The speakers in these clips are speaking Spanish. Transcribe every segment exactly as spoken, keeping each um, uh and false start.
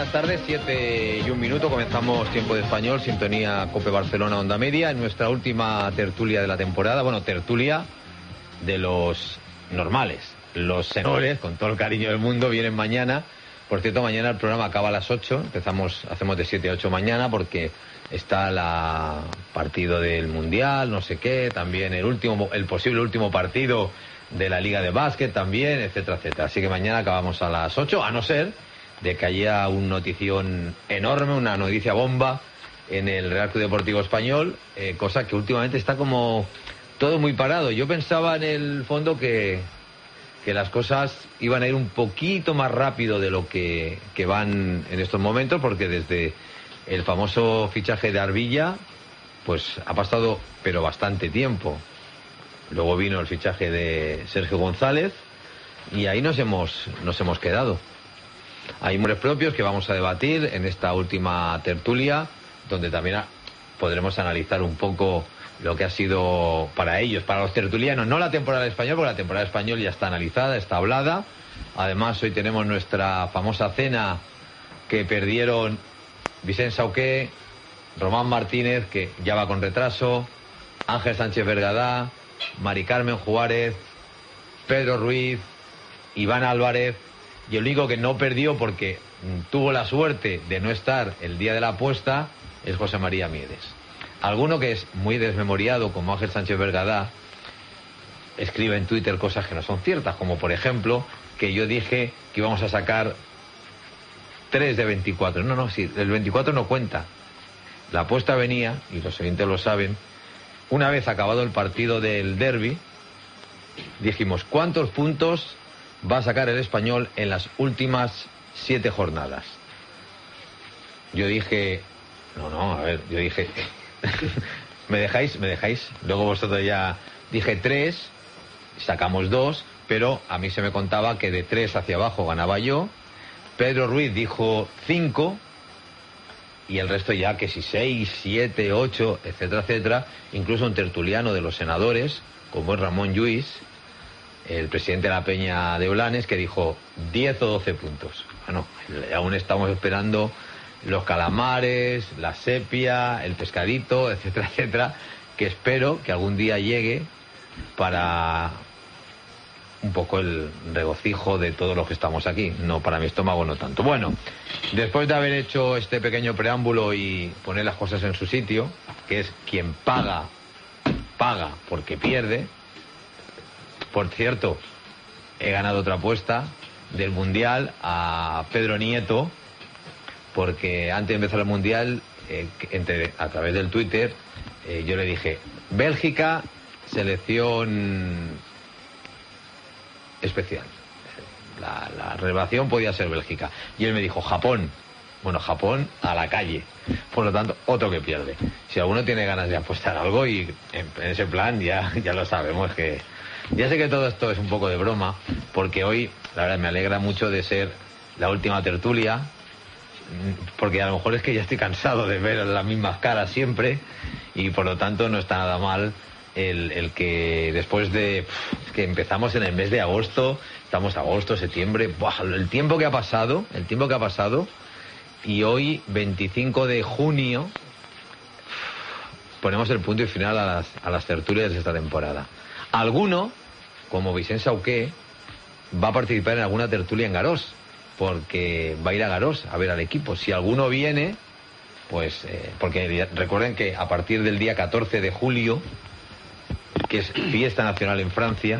buenas tardes, siete y un minuto, comenzamos Tiempo de Español, sintonía COPE Barcelona Onda Media, en nuestra última tertulia de la temporada, bueno, tertulia de los normales, los senores, con todo el cariño del mundo, vienen mañana. Por cierto, mañana el programa acaba a las ocho, empezamos, hacemos de siete a ocho mañana porque está la partido del Mundial, no sé qué, también el último, el posible último partido de la Liga de Básquet también, etcétera, etcétera. Así que mañana acabamos a las ocho, a no ser de que haya un notición enorme, una noticia bomba en el Real Club Deportivo Español, eh, cosa que últimamente está como todo muy parado. Yo pensaba en el fondo que, que las cosas iban a ir un poquito más rápido de lo que, que van en estos momentos, porque desde el famoso fichaje de Arbilla, pues ha pasado pero bastante tiempo. Luego vino el fichaje de Sergio González y ahí nos hemos, nos hemos quedado. Hay nombres propios que vamos a debatir en esta última tertulia, donde también podremos analizar un poco lo que ha sido para ellos, para los tertulianos, no la temporada española, porque la temporada española ya está analizada, está hablada. Además, hoy tenemos nuestra famosa cena que perdieron Vicent Sauqué, Román Martínez, que ya va con retraso, Ángel Sánchez Vergadá, Mari Carmen Juárez, Pedro Ruiz, Iván Álvarez, y el único que no perdió porque tuvo la suerte de no estar el día de la apuesta es José María Miedes. Alguno que es muy desmemoriado, como Ángel Sánchez Vergadá, escribe en Twitter cosas que no son ciertas, como por ejemplo que yo dije que íbamos a sacar tres de veinticuatro. No, no, sí, el veinticuatro no cuenta. La apuesta venía, y los oyentes lo saben, una vez acabado el partido del derbi, dijimos, ¿cuántos puntos va a sacar el Español en las últimas siete jornadas? Yo dije, no, no, a ver, yo dije, ¿me dejáis? ¿Me dejáis? Luego vosotros ya, dije tres, sacamos dos, pero a mí se me contaba que de tres hacia abajo ganaba yo. Pedro Ruiz dijo cinco, y el resto ya que si seis, siete, ocho, etcétera, etcétera. Incluso un tertuliano de los senadores, como es Ramón Lluís, el presidente de la Peña de Blanes, que dijo diez o doce puntos. Bueno, aún estamos esperando los calamares, la sepia, el pescadito, etcétera, etcétera, que espero que algún día llegue para un poco el regocijo de todos los que estamos aquí. No, para mi estómago no tanto. Bueno, después de haber hecho este pequeño preámbulo y poner las cosas en su sitio, que es quien paga, paga porque pierde. Por cierto, he ganado otra apuesta del Mundial a Pedro Nieto, porque antes de empezar el Mundial, eh, entre, a través del Twitter, eh, yo le dije, Bélgica, selección especial. La, la revelación podía ser Bélgica. Y él me dijo, Japón. Bueno, Japón a la calle. Por lo tanto, otro que pierde. Si alguno tiene ganas de apostar algo, y en, en ese plan ya, ya lo sabemos que... Ya sé que todo esto es un poco de broma, porque hoy, la verdad, me alegra mucho de ser la última tertulia, porque a lo mejor es que ya estoy cansado de ver las mismas caras siempre, y por lo tanto no está nada mal el, el que después de... Pff, que empezamos en el mes de agosto, estamos agosto, septiembre, buah, el tiempo que ha pasado, el tiempo que ha pasado, y hoy, veinticinco de junio, ponemos el punto y final a las, a las tertulias de esta temporada. Alguno, como Vicent Sauqué, va a participar en alguna tertulia en Garós, porque va a ir a Garós a ver al equipo. Si alguno viene, pues, eh, porque recuerden que a partir del día catorce de julio, que es fiesta nacional en Francia,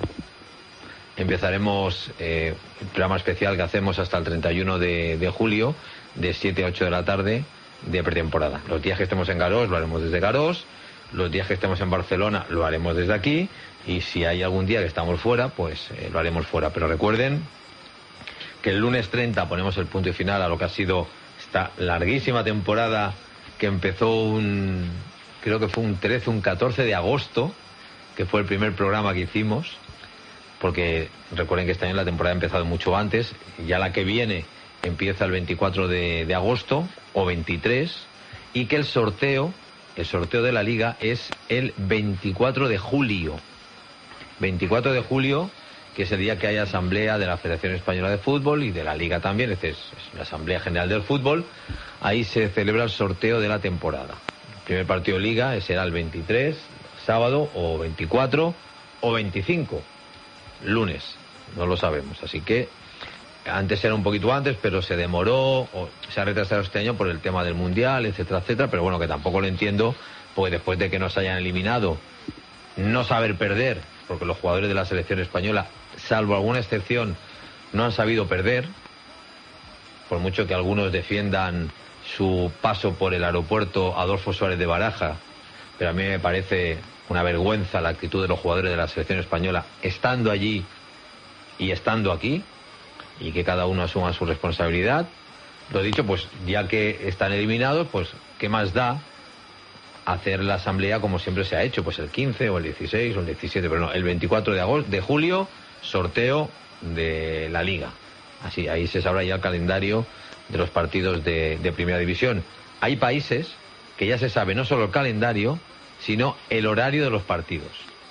empezaremos eh, el programa especial que hacemos hasta el treinta y uno de, de julio, de siete a ocho de la tarde, de pretemporada. Los días que estemos en Garós lo haremos desde Garós, los días que estemos en Barcelona lo haremos desde aquí, y si hay algún día que estamos fuera, pues eh, lo haremos fuera. Pero recuerden que el lunes treinta ponemos el punto y final a lo que ha sido esta larguísima temporada, que empezó un, creo que fue un trece, un catorce de agosto, que fue el primer programa que hicimos, porque recuerden que este año la temporada ha empezado mucho antes, ya la que viene empieza el veinticuatro de, de agosto o veintitrés, y que el sorteo, el sorteo de la Liga es el veinticuatro de julio. veinticuatro de julio, que es el día que hay asamblea de la Federación Española de Fútbol y de la Liga también, es decir, es la Asamblea General del Fútbol. Ahí se celebra el sorteo de la temporada. El primer partido de Liga será el veintitrés, sábado, o veinticuatro, o veinticinco, lunes, no lo sabemos. Así que antes era un poquito antes, pero se demoró, o se ha retrasado este año por el tema del Mundial, etcétera, etcétera, pero bueno, que tampoco lo entiendo, porque después de que nos hayan eliminado, no saber perder, porque los jugadores de la selección española, salvo alguna excepción, no han sabido perder, por mucho que algunos defiendan su paso por el aeropuerto Adolfo Suárez de Baraja, pero a mí me parece una vergüenza la actitud de los jugadores de la selección española estando allí y estando aquí, y que cada uno asuma su responsabilidad. Lo dicho, pues ya que están eliminados, pues ¿qué más da hacer la asamblea como siempre se ha hecho? Pues el quince o el dieciséis o el diecisiete, pero no, el veinticuatro de agosto, de julio, sorteo de la Liga. Así, ahí se sabrá ya el calendario de los partidos de, de Primera División. Hay países que ya se sabe no solo el calendario, sino el horario de los partidos.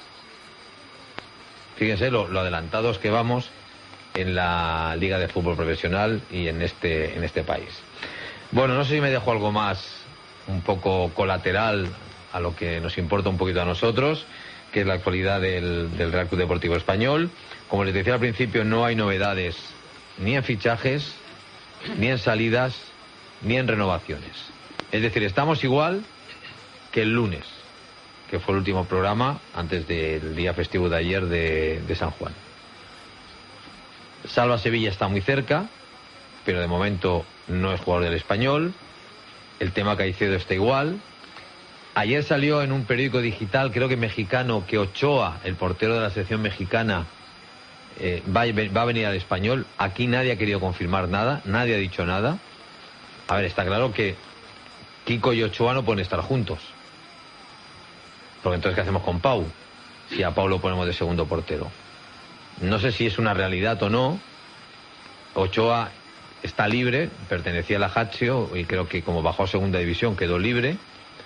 Fíjense lo, lo adelantados que vamos en la Liga de Fútbol Profesional y en este, en este país. Bueno, no sé si me dejo algo más un poco colateral a lo que nos importa un poquito a nosotros, que es la actualidad del, del Real Club Deportivo Español. Como les decía al principio, no hay novedades ni en fichajes, ni en salidas, ni en renovaciones. Es decir, estamos igual que el lunes, que fue el último programa antes del día festivo de ayer de, de San Juan. Salva Sevilla está muy cerca, pero de momento no es jugador del Español. El tema Caicedo está igual. Ayer salió en un periódico digital, creo que mexicano, que Ochoa, el portero de la selección mexicana, eh, va, va a venir al Español. Aquí nadie ha querido confirmar nada, nadie ha dicho nada. A ver, está claro que Kiko y Ochoa no pueden estar juntos. Porque entonces, ¿qué hacemos con Pau? Si a Pau lo ponemos de segundo portero. No sé si es una realidad o no. Ochoa está libre, pertenecía a la Lazio y creo que como bajó a segunda división quedó libre.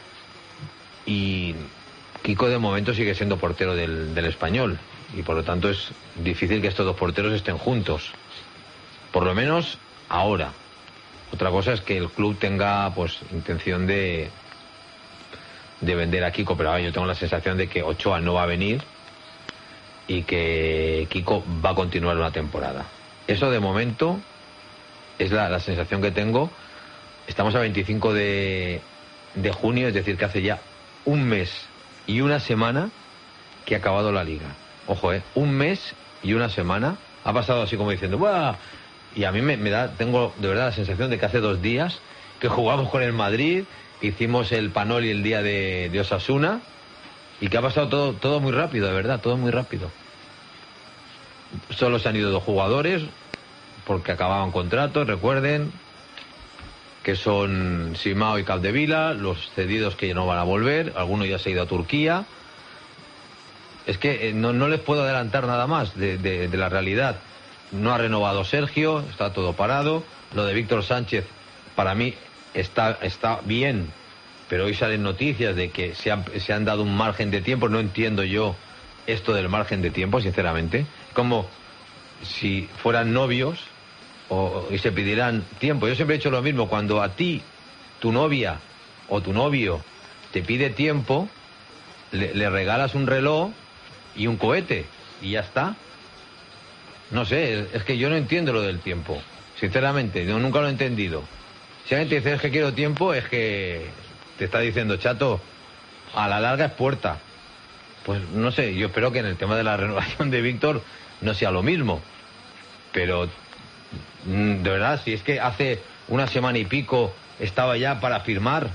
Y Kiko de momento sigue siendo portero del, del Español. Y por lo tanto es difícil que estos dos porteros estén juntos. Por lo menos ahora. Otra cosa es que el club tenga pues intención de, de vender a Kiko, pero ahora yo tengo la sensación de que Ochoa no va a venir y que Kiko va a continuar una temporada. Eso de momento es la, la sensación que tengo. Estamos a veinticinco de, de junio, es decir, que hace ya un mes y una semana que ha acabado la Liga. Ojo, eh, un mes y una semana. Ha pasado así como diciendo, ¡buah! Y a mí me, me da, tengo de verdad la sensación de que hace dos días que jugamos con el Madrid, hicimos el Panoli el día de, de Osasuna, y que ha pasado todo, todo muy rápido, de verdad, todo muy rápido. Solo se han ido dos jugadores porque acababan contratos, recuerden que son Simao y Capdevila, los cedidos que no van a volver, alguno ya se ha ido a Turquía. Es que eh, no, no les puedo adelantar nada más de, de, de la realidad. No ha renovado Sergio, está todo parado. Lo de Víctor Sánchez, para mí, está, está bien, pero hoy salen noticias de que se han, se han dado un margen de tiempo. No entiendo yo esto del margen de tiempo, sinceramente. Como si fueran novios o, y se pidieran tiempo. Yo siempre he hecho lo mismo. Cuando a ti, tu novia o tu novio te pide tiempo, le, le regalas un reloj y un cohete y ya está. No sé, es que yo no entiendo lo del tiempo, sinceramente, yo nunca lo he entendido. Si alguien te dice es que quiero tiempo, es que te está diciendo, chato, a la larga es puerta. Pues no sé, yo espero que en el tema de la renovación de Víctor no sea lo mismo. Pero, de verdad, si es que hace una semana y pico estaba ya para firmar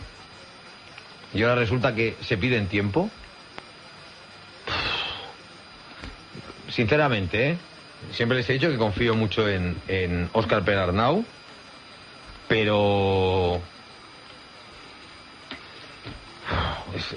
y ahora resulta que se piden tiempo. Sinceramente, ¿eh? Siempre les he dicho que confío mucho en, en Óscar Perarnau, pero es,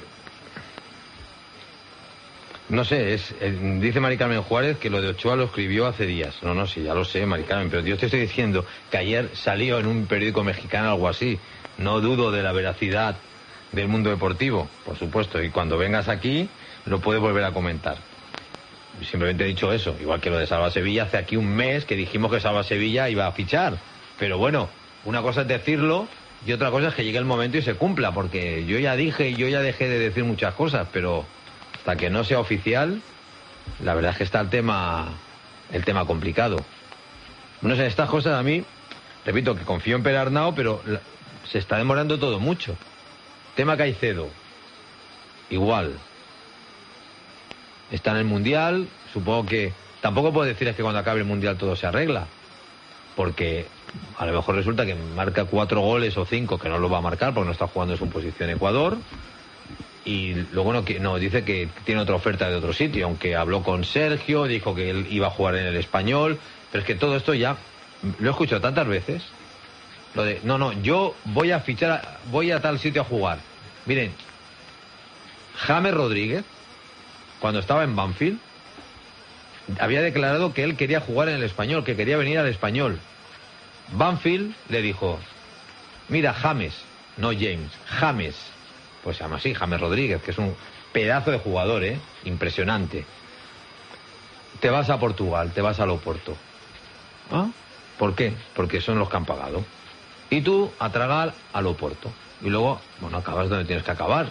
no sé, es, eh, dice Mari Carmen Juárez que lo de Ochoa lo escribió hace días. No, no, sí, ya lo sé, Mari Carmen, pero yo te estoy diciendo que ayer salió en un periódico mexicano algo así. No dudo de la veracidad del mundo deportivo, por supuesto, y cuando vengas aquí lo puedes volver a comentar. simplemente he dicho eso, igual que lo de Salva Sevilla, hace aquí un mes que dijimos que Salva Sevilla iba a fichar. Pero bueno, una cosa es decirlo y otra cosa es que llegue el momento y se cumpla, porque yo ya dije y yo ya dejé de decir muchas cosas, pero hasta que no sea oficial, la verdad es que está el tema, el tema complicado. No sé, estas cosas a mí, repito que confío en Pere Arnau, pero la, se está demorando todo mucho. Tema Caicedo, igual. Está en el Mundial, supongo que... Tampoco puedo decir es que cuando acabe el Mundial todo se arregla, porque a lo mejor resulta que marca cuatro goles o cinco, que no lo va a marcar porque no está jugando en su posición Ecuador, y luego no, no dice que tiene otra oferta de otro sitio, aunque habló con Sergio, dijo que él iba a jugar en el Español, pero es que todo esto ya lo he escuchado tantas veces, lo de, no, no, yo voy a fichar, a, voy a tal sitio a jugar. Miren, James Rodríguez, cuando estaba en Banfield, había declarado que él quería jugar en el Español, que quería venir al Español. Banfield le dijo, mira, James, no James, James, pues se llama así, James Rodríguez, que es un pedazo de jugador, ¿eh? Impresionante. Te vas a Portugal, te vas al Oporto. ¿Ah? ¿Por qué? Porque son los que han pagado. Y tú a tragar al Oporto. Y luego, bueno, acabas donde tienes que acabar.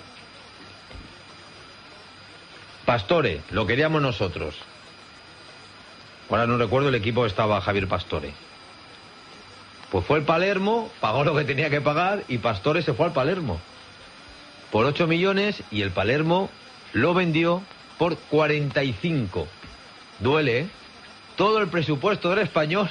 Pastore, lo queríamos nosotros. Ahora no recuerdo el equipo que estaba Javier Pastore. Pues fue el Palermo, pagó lo que tenía que pagar y Pastore se fue al Palermo. Por ocho millones y el Palermo lo vendió por cuarenta y cinco. Duele, ¿eh? Todo el presupuesto del Español,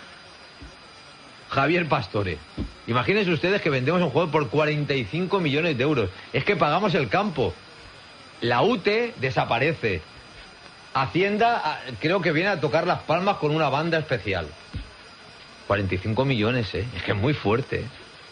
Javier Pastore. Imagínense ustedes que vendemos un juego por cuarenta y cinco millones de euros. Es que pagamos el campo. La U T E desaparece. Hacienda creo que viene a tocar las palmas con una banda especial. cuarenta y cinco millones, ¿eh? Es que es muy fuerte.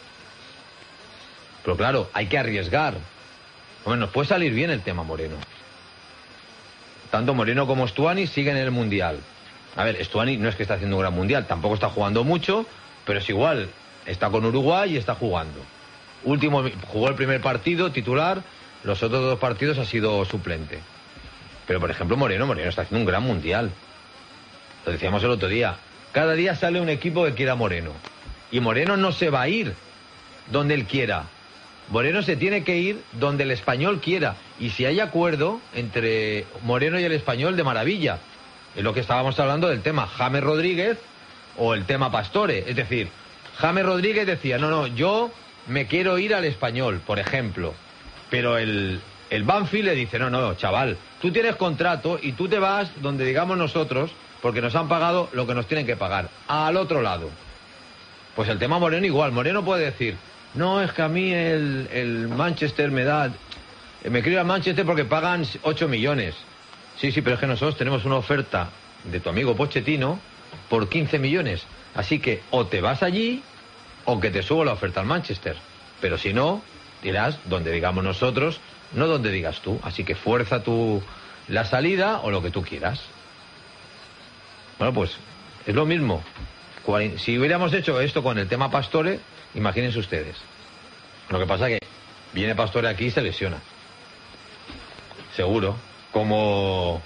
Pero claro, hay que arriesgar. Bueno, nos puede salir bien el tema Moreno. Tanto Moreno como Stuani siguen en el Mundial. A ver, Stuani no es que está haciendo un gran Mundial, tampoco está jugando mucho, pero es igual. Está con Uruguay y está jugando. Último, jugó el primer partido titular, los otros dos partidos ha sido suplente. Pero por ejemplo Moreno, Moreno está haciendo un gran Mundial. Lo decíamos el otro día. Cada día sale un equipo que quiera a Moreno. Y Moreno no se va a ir donde él quiera. Moreno se tiene que ir donde el Español quiera. Y si hay acuerdo entre Moreno y el Español, de maravilla. Es lo que estábamos hablando del tema James Rodríguez o el tema Pastore. Es decir, James Rodríguez decía, no, no, yo me quiero ir al Español, por ejemplo. Pero el, el Banfield le dice, no, no, chaval, tú tienes contrato y tú te vas donde digamos nosotros, porque nos han pagado lo que nos tienen que pagar, al otro lado. Pues el tema Moreno igual. Moreno puede decir, no, es que a mí el, el Manchester me da... Me quiero ir al Manchester porque pagan ocho millones. Sí, sí, pero es que nosotros tenemos una oferta de tu amigo Pochettino por quince millones. Así que o te vas allí o que te subo la oferta al Manchester. Pero si no, dirás donde digamos nosotros, no donde digas tú. Así que fuerza tu la salida o lo que tú quieras. Bueno, pues es lo mismo. Si hubiéramos hecho esto con el tema Pastore, imagínense ustedes. Lo que pasa es que viene Pastore aquí y se lesiona. Seguro. Como...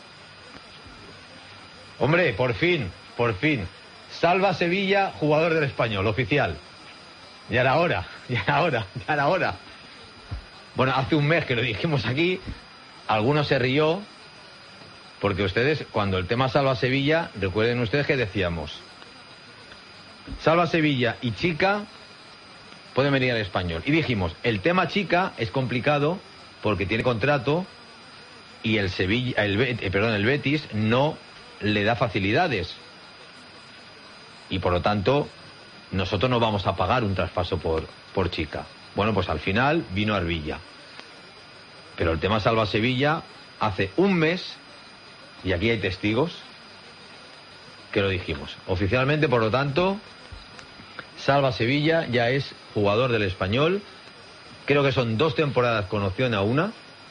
Hombre, por fin, por fin. Salva Sevilla, jugador del Español, oficial. Ya era hora, ya era hora, ya era hora. Bueno, hace un mes que lo dijimos aquí, algunos se rió, porque ustedes, cuando el tema Salva Sevilla, recuerden ustedes que decíamos, Salva Sevilla y Chica pueden venir al Español. Y dijimos, el tema Chica es complicado porque tiene contrato y el Sevilla, el, eh, perdón, el Betis no le da facilidades. Y por lo tanto, nosotros no vamos a pagar un traspaso por, por Chica. Bueno, pues al final vino Arvilla. Pero el tema Salva Sevilla hace un mes, y aquí hay testigos, que lo dijimos. Oficialmente, por lo tanto, Salva Sevilla ya es jugador del Español. Creo que son dos temporadas con opción a una.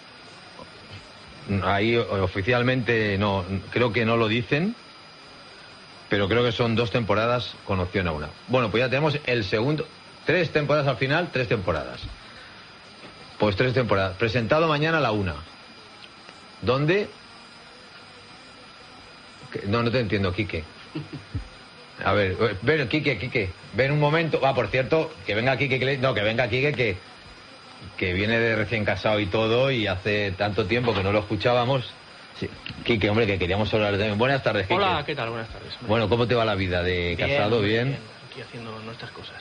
Ahí oficialmente no, creo que no lo dicen, pero creo que son dos temporadas con opción a una. Bueno, pues ya tenemos el segundo, tres temporadas al final, tres temporadas. Pues tres temporadas. Presentado mañana a la una. ¿Dónde? No, no te entiendo, Quique. A ver, ven, Quique, Quique, ven un momento. Ah, por cierto, que venga Quique, que le... no, que venga Quique, que, que viene de recién casado y todo, y hace tanto tiempo que no lo escuchábamos. Sí. Quique, hombre, que queríamos hablar también. Buenas tardes, Quique. Hola, ¿qué tal? Buenas tardes. Bueno, ¿cómo te va la vida de bien, casado? ¿Bien? Bien, aquí haciendo nuestras cosas.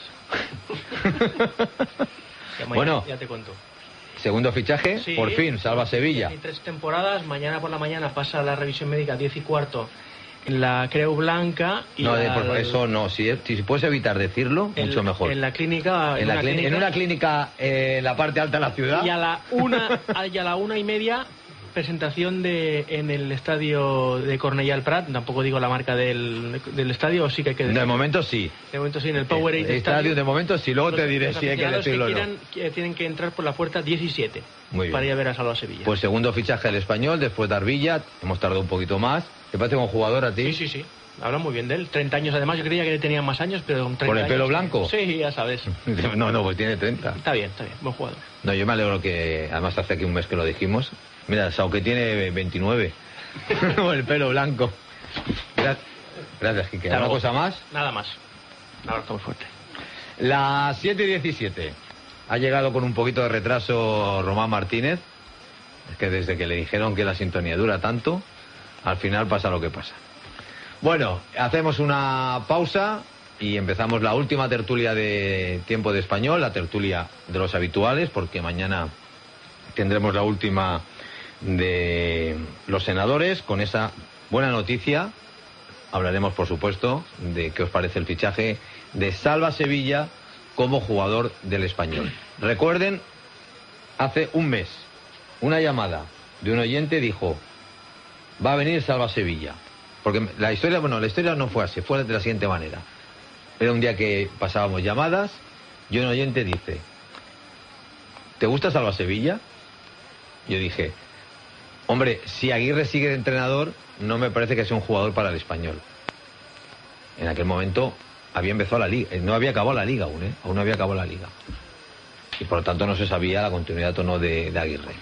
ya, bueno, ya te cuento. Segundo fichaje, sí, por fin, salva Sevilla. Tres temporadas, mañana por la mañana pasa la revisión médica diez y cuarto en la Creu Blanca. Y no, la, por favor, eso no, si, si puedes evitar decirlo, en, mucho mejor. En la clínica... En, en, la clínica, clínica, en una clínica eh, en la parte alta de la ciudad. Y a la una, y a la una y media... presentación de en el estadio de Cornellà al Prat, tampoco digo la marca del, del estadio, sí que hay que decir. De momento sí. De momento sí, en el Powerade el, el estadio. De momento sí, luego los, te diré si hay que decirlo o no. Que tienen que entrar por la puerta diecisiete Muy bien. Para ir a ver a Salva Sevilla. Pues segundo fichaje del Español, después de Arbilla, hemos tardado un poquito más. ¿Te parece un jugador a ti? Sí, sí, sí. Hablan muy bien de él. treinta años además, yo creía que tenía más años, pero con treinta ¿Por el pelo años, blanco? Sí, ya sabes. No, no, pues tiene treinta. Está bien, está bien, buen jugador. No, yo me alegro que, además hace aquí un mes que lo dijimos. Mira, Sao que tiene veintinueve. Con el pelo blanco. Gracias, Gracias Quique. ¿Alguna cosa más? Nada más. Un abrazo muy fuerte. Las siete y diecisiete. Ha llegado con un poquito de retraso Román Martínez. Es que desde que le dijeron que la sintonía dura tanto, al final pasa lo que pasa. Bueno, hacemos una pausa y empezamos la última tertulia de Tiempo de Español, la tertulia de los habituales, porque mañana tendremos la última de los senadores. Con esa buena noticia hablaremos, por supuesto, de qué os parece el fichaje de Salva Sevilla como jugador del Español. Recuerden, hace un mes, una llamada de un oyente dijo: va a venir Salva Sevilla. Porque la historia, bueno, la historia no fue así, fue de la siguiente manera. Era un día que pasábamos llamadas y un oyente dice: ¿te gusta Salva Sevilla? Yo dije: hombre, si Aguirre sigue de entrenador, no me parece que sea un jugador para el Español. En aquel momento había empezado la liga, no había acabado la liga aún, ¿eh? Aún no había acabado la liga. Y por lo tanto no se sabía la continuidad o no de, de Aguirre.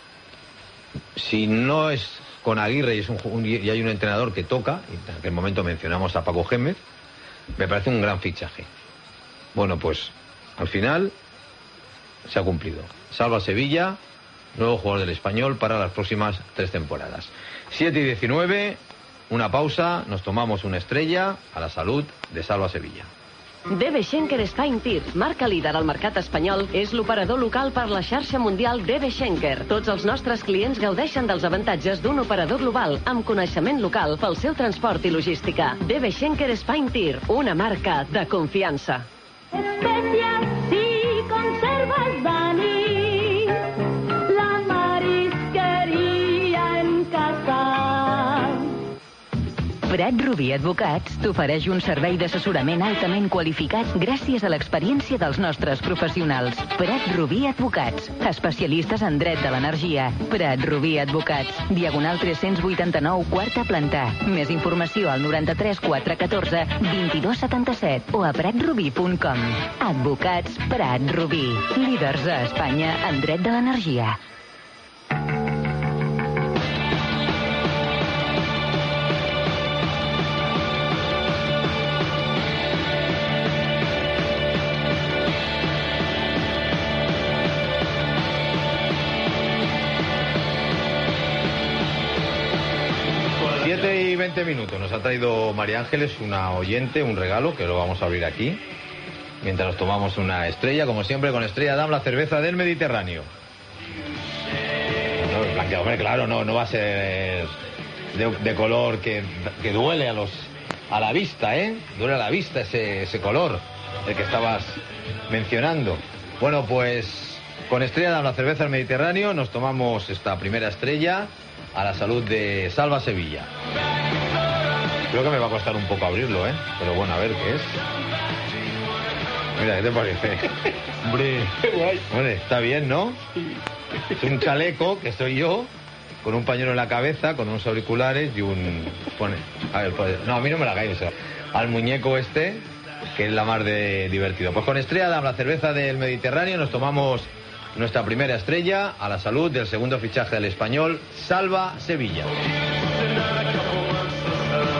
Si no es con Aguirre y, es un, un, y hay un entrenador que toca, y en aquel momento mencionamos a Paco Gémez, me parece un gran fichaje. Bueno, pues al final se ha cumplido. Salva Sevilla, nuevo jugador del Español para las próximas tres temporadas. siete y diecinueve, una pausa, nos tomamos una estrella a la salud de Salva Sevilla. D B Schenker Spine Tir, marca líder al mercat espanyol, és l'operador local per la xarxa mundial D B Schenker. Tots els nostres clients gaudeixen dels avantatges d'un operador global amb coneixement local pel seu transport i logística. D B Schenker Spine Tir, una marca de confiança. Especias y conservas Dani, la marisqueria en casa. Prat Rubí Advocats t'ofereix un servei d'assessorament altament qualificat gràcies a l'experiència dels nostres professionals. Prat Rubí Advocats, especialistes en dret de l'energia. Prat Rubí Advocats, diagonal tres-cents vuitanta-nou, quarta planta. Més informació al noranta-tres quatre catorze vint-i-dos setanta-set o a prat rubí punt com. Advocats Prat Rubí, líders a Espanya en dret de l'energia. veinte minutos. Nos ha traído María Ángeles, una oyente, un regalo que lo vamos a abrir aquí mientras nos tomamos una estrella, como siempre con Estrella Damm, la cerveza del Mediterráneo. No, blanqueado, hombre, claro, no, no va a ser de, de color que, que duele a los a la vista, ¿eh? Duele a la vista ese, ese color, el que estabas mencionando. Bueno, pues con Estrella Damm, la cerveza del Mediterráneo, nos tomamos esta primera estrella a la salud de Salva Sevilla. Creo que me va a costar un poco abrirlo, ¿eh? Pero bueno, a ver qué es. Mira, ¿qué te parece? Hombre, hombre, está bien, ¿no? Es un chaleco, que soy yo, con un pañuelo en la cabeza, con unos auriculares y un... Pone... A ver, pues... No, a mí no me la hagáis, o sea, al muñeco este, que es la más de divertido. Pues con Estrella Damm, la cerveza del Mediterráneo, nos tomamos nuestra primera estrella a la salud del segundo fichaje del Español, Salva Sevilla.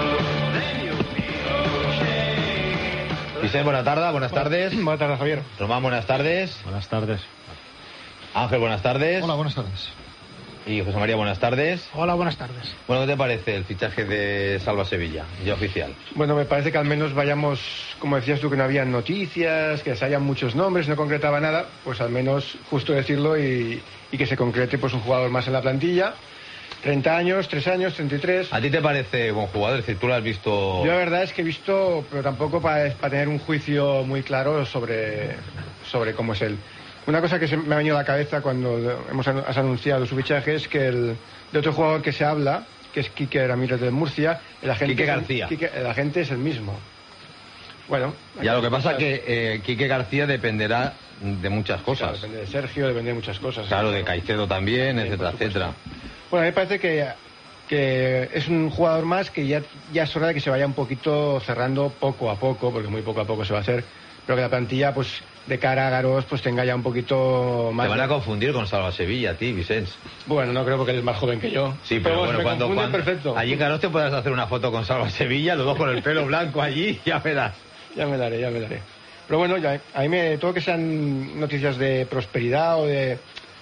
Vicente, buenas tardes, buenas tardes. Buenas tardes, Javier. Román, buenas tardes. Buenas tardes. Ángel, buenas tardes. Hola, buenas tardes. Y José María, buenas tardes. Hola, buenas tardes. Bueno, ¿qué te parece el fichaje de Salva Sevilla, ya oficial? Bueno, me parece que al menos vayamos, como decías tú, que no habían noticias, que se hayan muchos nombres, no concretaba nada, pues al menos justo decirlo y, y que se concrete pues un jugador más en la plantilla. treinta años, tres años, treinta y tres. ¿A ti te parece buen jugador? Es decir, tú lo has visto... Yo la verdad es que he visto, pero tampoco para, para tener un juicio muy claro sobre, sobre cómo es él. Una cosa que se me ha venido a la cabeza cuando hemos has anunciado su fichaje es que el de otro jugador que se habla, que es Quique Ramírez de Murcia, el agente, Quique García. El, Quique, el agente es el mismo. Bueno, ya lo que pasa es que eh, Quique García dependerá de muchas cosas. Claro, depende de Sergio, depende de muchas cosas. Claro, de Caicedo también, sí, etcétera, etcétera. Bueno, a mí me parece que, que es un jugador más que ya, ya es hora de que se vaya un poquito cerrando poco a poco, porque muy poco a poco se va a hacer, pero que la plantilla, pues, de cara a Garós, pues tenga ya un poquito más... Te van de... a confundir con Salva Sevilla, a ti, Vicente. Bueno, no creo porque eres más joven que yo. Sí, pero, pero bueno, me cuando, cuando perfecto. allí en Garós te puedas hacer una foto con Salva Sevilla, los dos con el pelo blanco allí, ya verás. Ya me la haré, ya me la haré. Pero bueno, ya, a mí me, todo que sean noticias de prosperidad o de,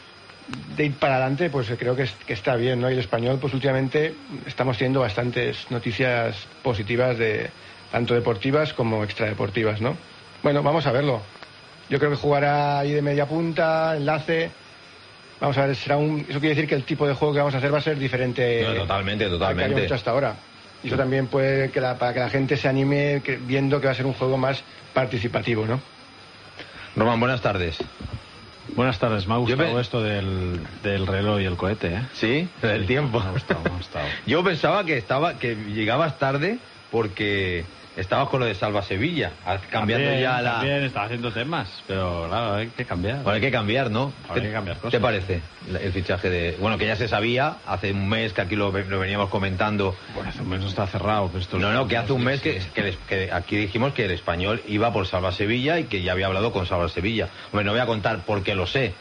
de ir para adelante, pues creo que, es, que está bien, ¿no? Y el Español, pues últimamente estamos teniendo bastantes noticias positivas, de tanto deportivas como extradeportivas, ¿no? Bueno, vamos a verlo. Yo creo que jugará ahí de media punta, enlace. Vamos a ver, será un, eso quiere decir que el tipo de juego que vamos a hacer va a ser diferente. No, totalmente, totalmente. Al que habíamos hecho hasta ahora. Y eso también puede que la, para que la gente se anime que, viendo que va a ser un juego más participativo, ¿no? Román, buenas tardes. Buenas tardes, me ha gustado me... esto del, del reloj y el cohete, ¿eh? Sí, del tiempo. Me ha gustado, me ha gustado. Yo pensaba que estaba que llegabas tarde porque estabas con lo de Salva Sevilla, cambiando también, ya la... También estaba haciendo temas, pero claro, hay que cambiar. Bueno, hay que cambiar, ¿no? Ahora hay que cambiar cosas. ¿Te parece el fichaje de...? Bueno, que ya se sabía, hace un mes que aquí lo, lo veníamos comentando. Bueno, hace un mes no está cerrado. Pero esto no, no, que hace un mes sí, que, sí. que, les, que aquí dijimos que el Español iba por Salva Sevilla y que ya había hablado con Salva Sevilla. Hombre, no voy a contar porque lo sé.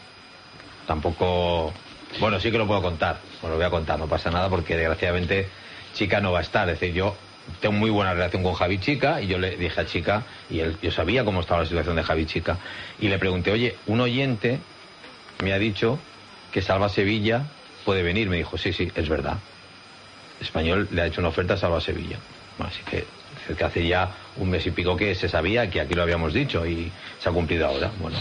Tampoco... Bueno, sí que lo puedo contar. Bueno, lo voy a contar, no pasa nada porque desgraciadamente Chica no va a estar. Es decir, yo... tengo muy buena relación con Javi Chica y yo le dije a Chica, y él, yo sabía cómo estaba la situación de Javi Chica, y le pregunté, oye, un oyente me ha dicho que Salva Sevilla puede venir. Me dijo, sí, sí, es verdad. Español le ha hecho una oferta a Salva Sevilla. Bueno, así que, que hace ya un mes y pico que se sabía, que aquí lo habíamos dicho y se ha cumplido ahora. Bueno,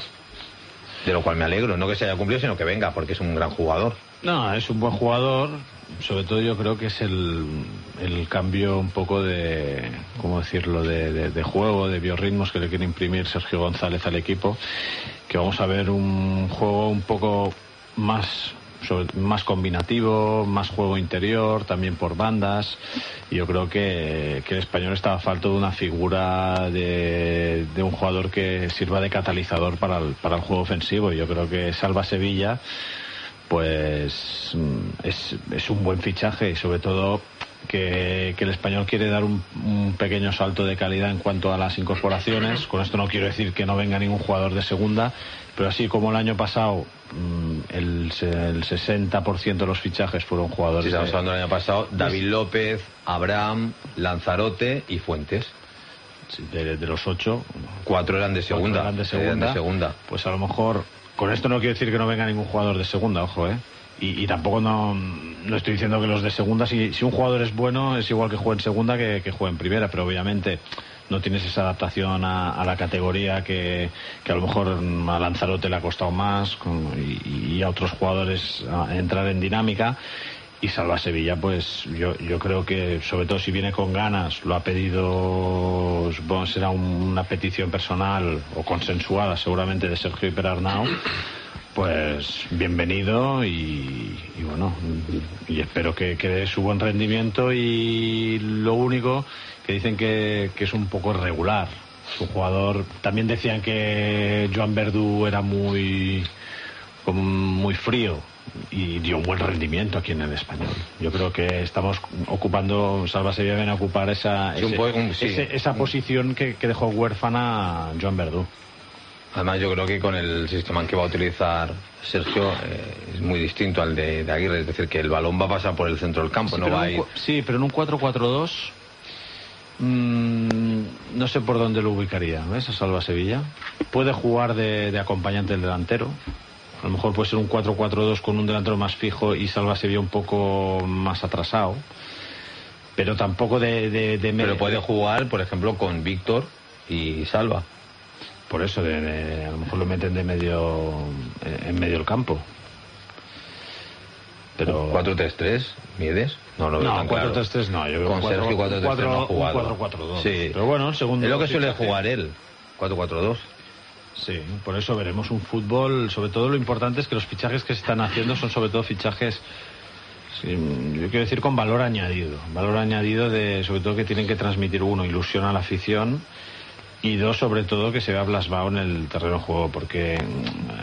de lo cual me alegro, no que se haya cumplido, sino que venga, porque es un gran jugador. No, es un buen jugador, sobre todo yo creo que es el, el cambio un poco de, ¿cómo decirlo?, de, de, de juego, de biorritmos que le quiere imprimir Sergio González al equipo, que vamos a ver un juego un poco más, sobre, más combinativo, más juego interior, también por bandas, y yo creo que, que el Español estaba falto de una figura de, de un jugador que sirva de catalizador para el, para el juego ofensivo, y yo creo que Salva Sevilla pues es, es un buen fichaje y sobre todo que, que el Español quiere dar un, un pequeño salto de calidad en cuanto a las incorporaciones. Con esto no quiero decir que no venga ningún jugador de segunda, pero así como el año pasado el, el sesenta por ciento de los fichajes fueron jugadores. Sí, estamos de, hablando del año pasado, David López, Abraham, Lanzarote y Fuentes. De, de los ocho, cuatro eran de segunda. Cuatro eran de segunda, eran de segunda. Pues a lo mejor... Con esto no quiero decir que no venga ningún jugador de segunda, ojo, ¿eh? Y, y tampoco no, no estoy diciendo que los de segunda, si, si un jugador es bueno, es igual que juegue en segunda que, que juegue en primera, pero obviamente no tienes esa adaptación a, a la categoría que, que a lo mejor a Lanzarote le ha costado más con, y, y a otros jugadores a entrar en dinámica. Y Salva Sevilla, pues yo, yo creo que, sobre todo si viene con ganas, lo ha pedido, supongo que será un, una petición personal o consensuada seguramente de Sergio y Perarnau, pues bienvenido y, y bueno, y espero que, que dé su buen rendimiento. Y lo único que dicen que, que es un poco irregular, su jugador. También decían que Joan Verdú era muy, como muy frío, y dio un buen rendimiento aquí en el Español. Yo creo que estamos ocupando, Salva Sevilla viene a ocupar esa, sí, ese, un, un, sí. ese, esa posición que, que dejó huérfana Joan Verdú. Además yo creo que con el sistema que va a utilizar Sergio eh, es muy distinto al de, de Aguirre, es decir, que el balón va a pasar por el centro del campo, Sí, no va a ir... Un, sí, pero en un cuatro cuatro dos Mm, no sé por dónde lo ubicaría, ¿ves? A Salva Sevilla. Puede jugar de, de acompañante del delantero. A lo mejor puede ser un cuatro cuatro dos con un delantero más fijo y Salva Sevilla un poco más atrasado. Pero tampoco de... de, de Pero puede jugar, por ejemplo, con Víctor y Salva. Por eso, de, de, a lo mejor lo meten de medio en medio del campo. Pero cuatro tres tres, ¿Miedes? No, lo veo no, tan cuatro tres tres claro. no. Yo creo con Sergio cuatro tres tres no ha jugado. cuatro cuatro dos. Sí. Pero bueno, segundo. Es lo que suele fichaje. jugar él, cuatro cuatro dos. Sí, por eso veremos un fútbol. Sobre todo lo importante es que los fichajes que se están haciendo son sobre todo fichajes, sí, yo quiero decir, con valor añadido. Valor añadido de, sobre todo, que tienen que transmitir, uno, ilusión a la afición, y dos, sobre todo, que se vea plasmado en el terreno de juego, porque eh,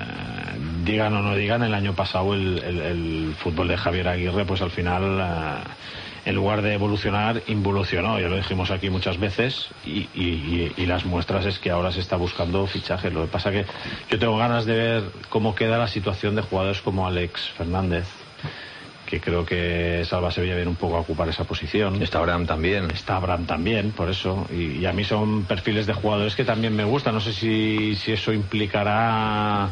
digan o no digan, el año pasado el, el, el fútbol de Javier Aguirre, pues al final, eh, en lugar de evolucionar, involucionó. Ya lo dijimos aquí muchas veces, y, y, y las muestras es que ahora se está buscando fichajes. Lo que pasa que yo tengo ganas de ver cómo queda la situación de jugadores como Alex Fernández, que creo que Salva Sevilla viene un poco a ocupar esa posición. Está Abraham también. Está Abraham también, por eso. Y, y a mí son perfiles de jugadores que también me gustan. No sé si, si eso implicará...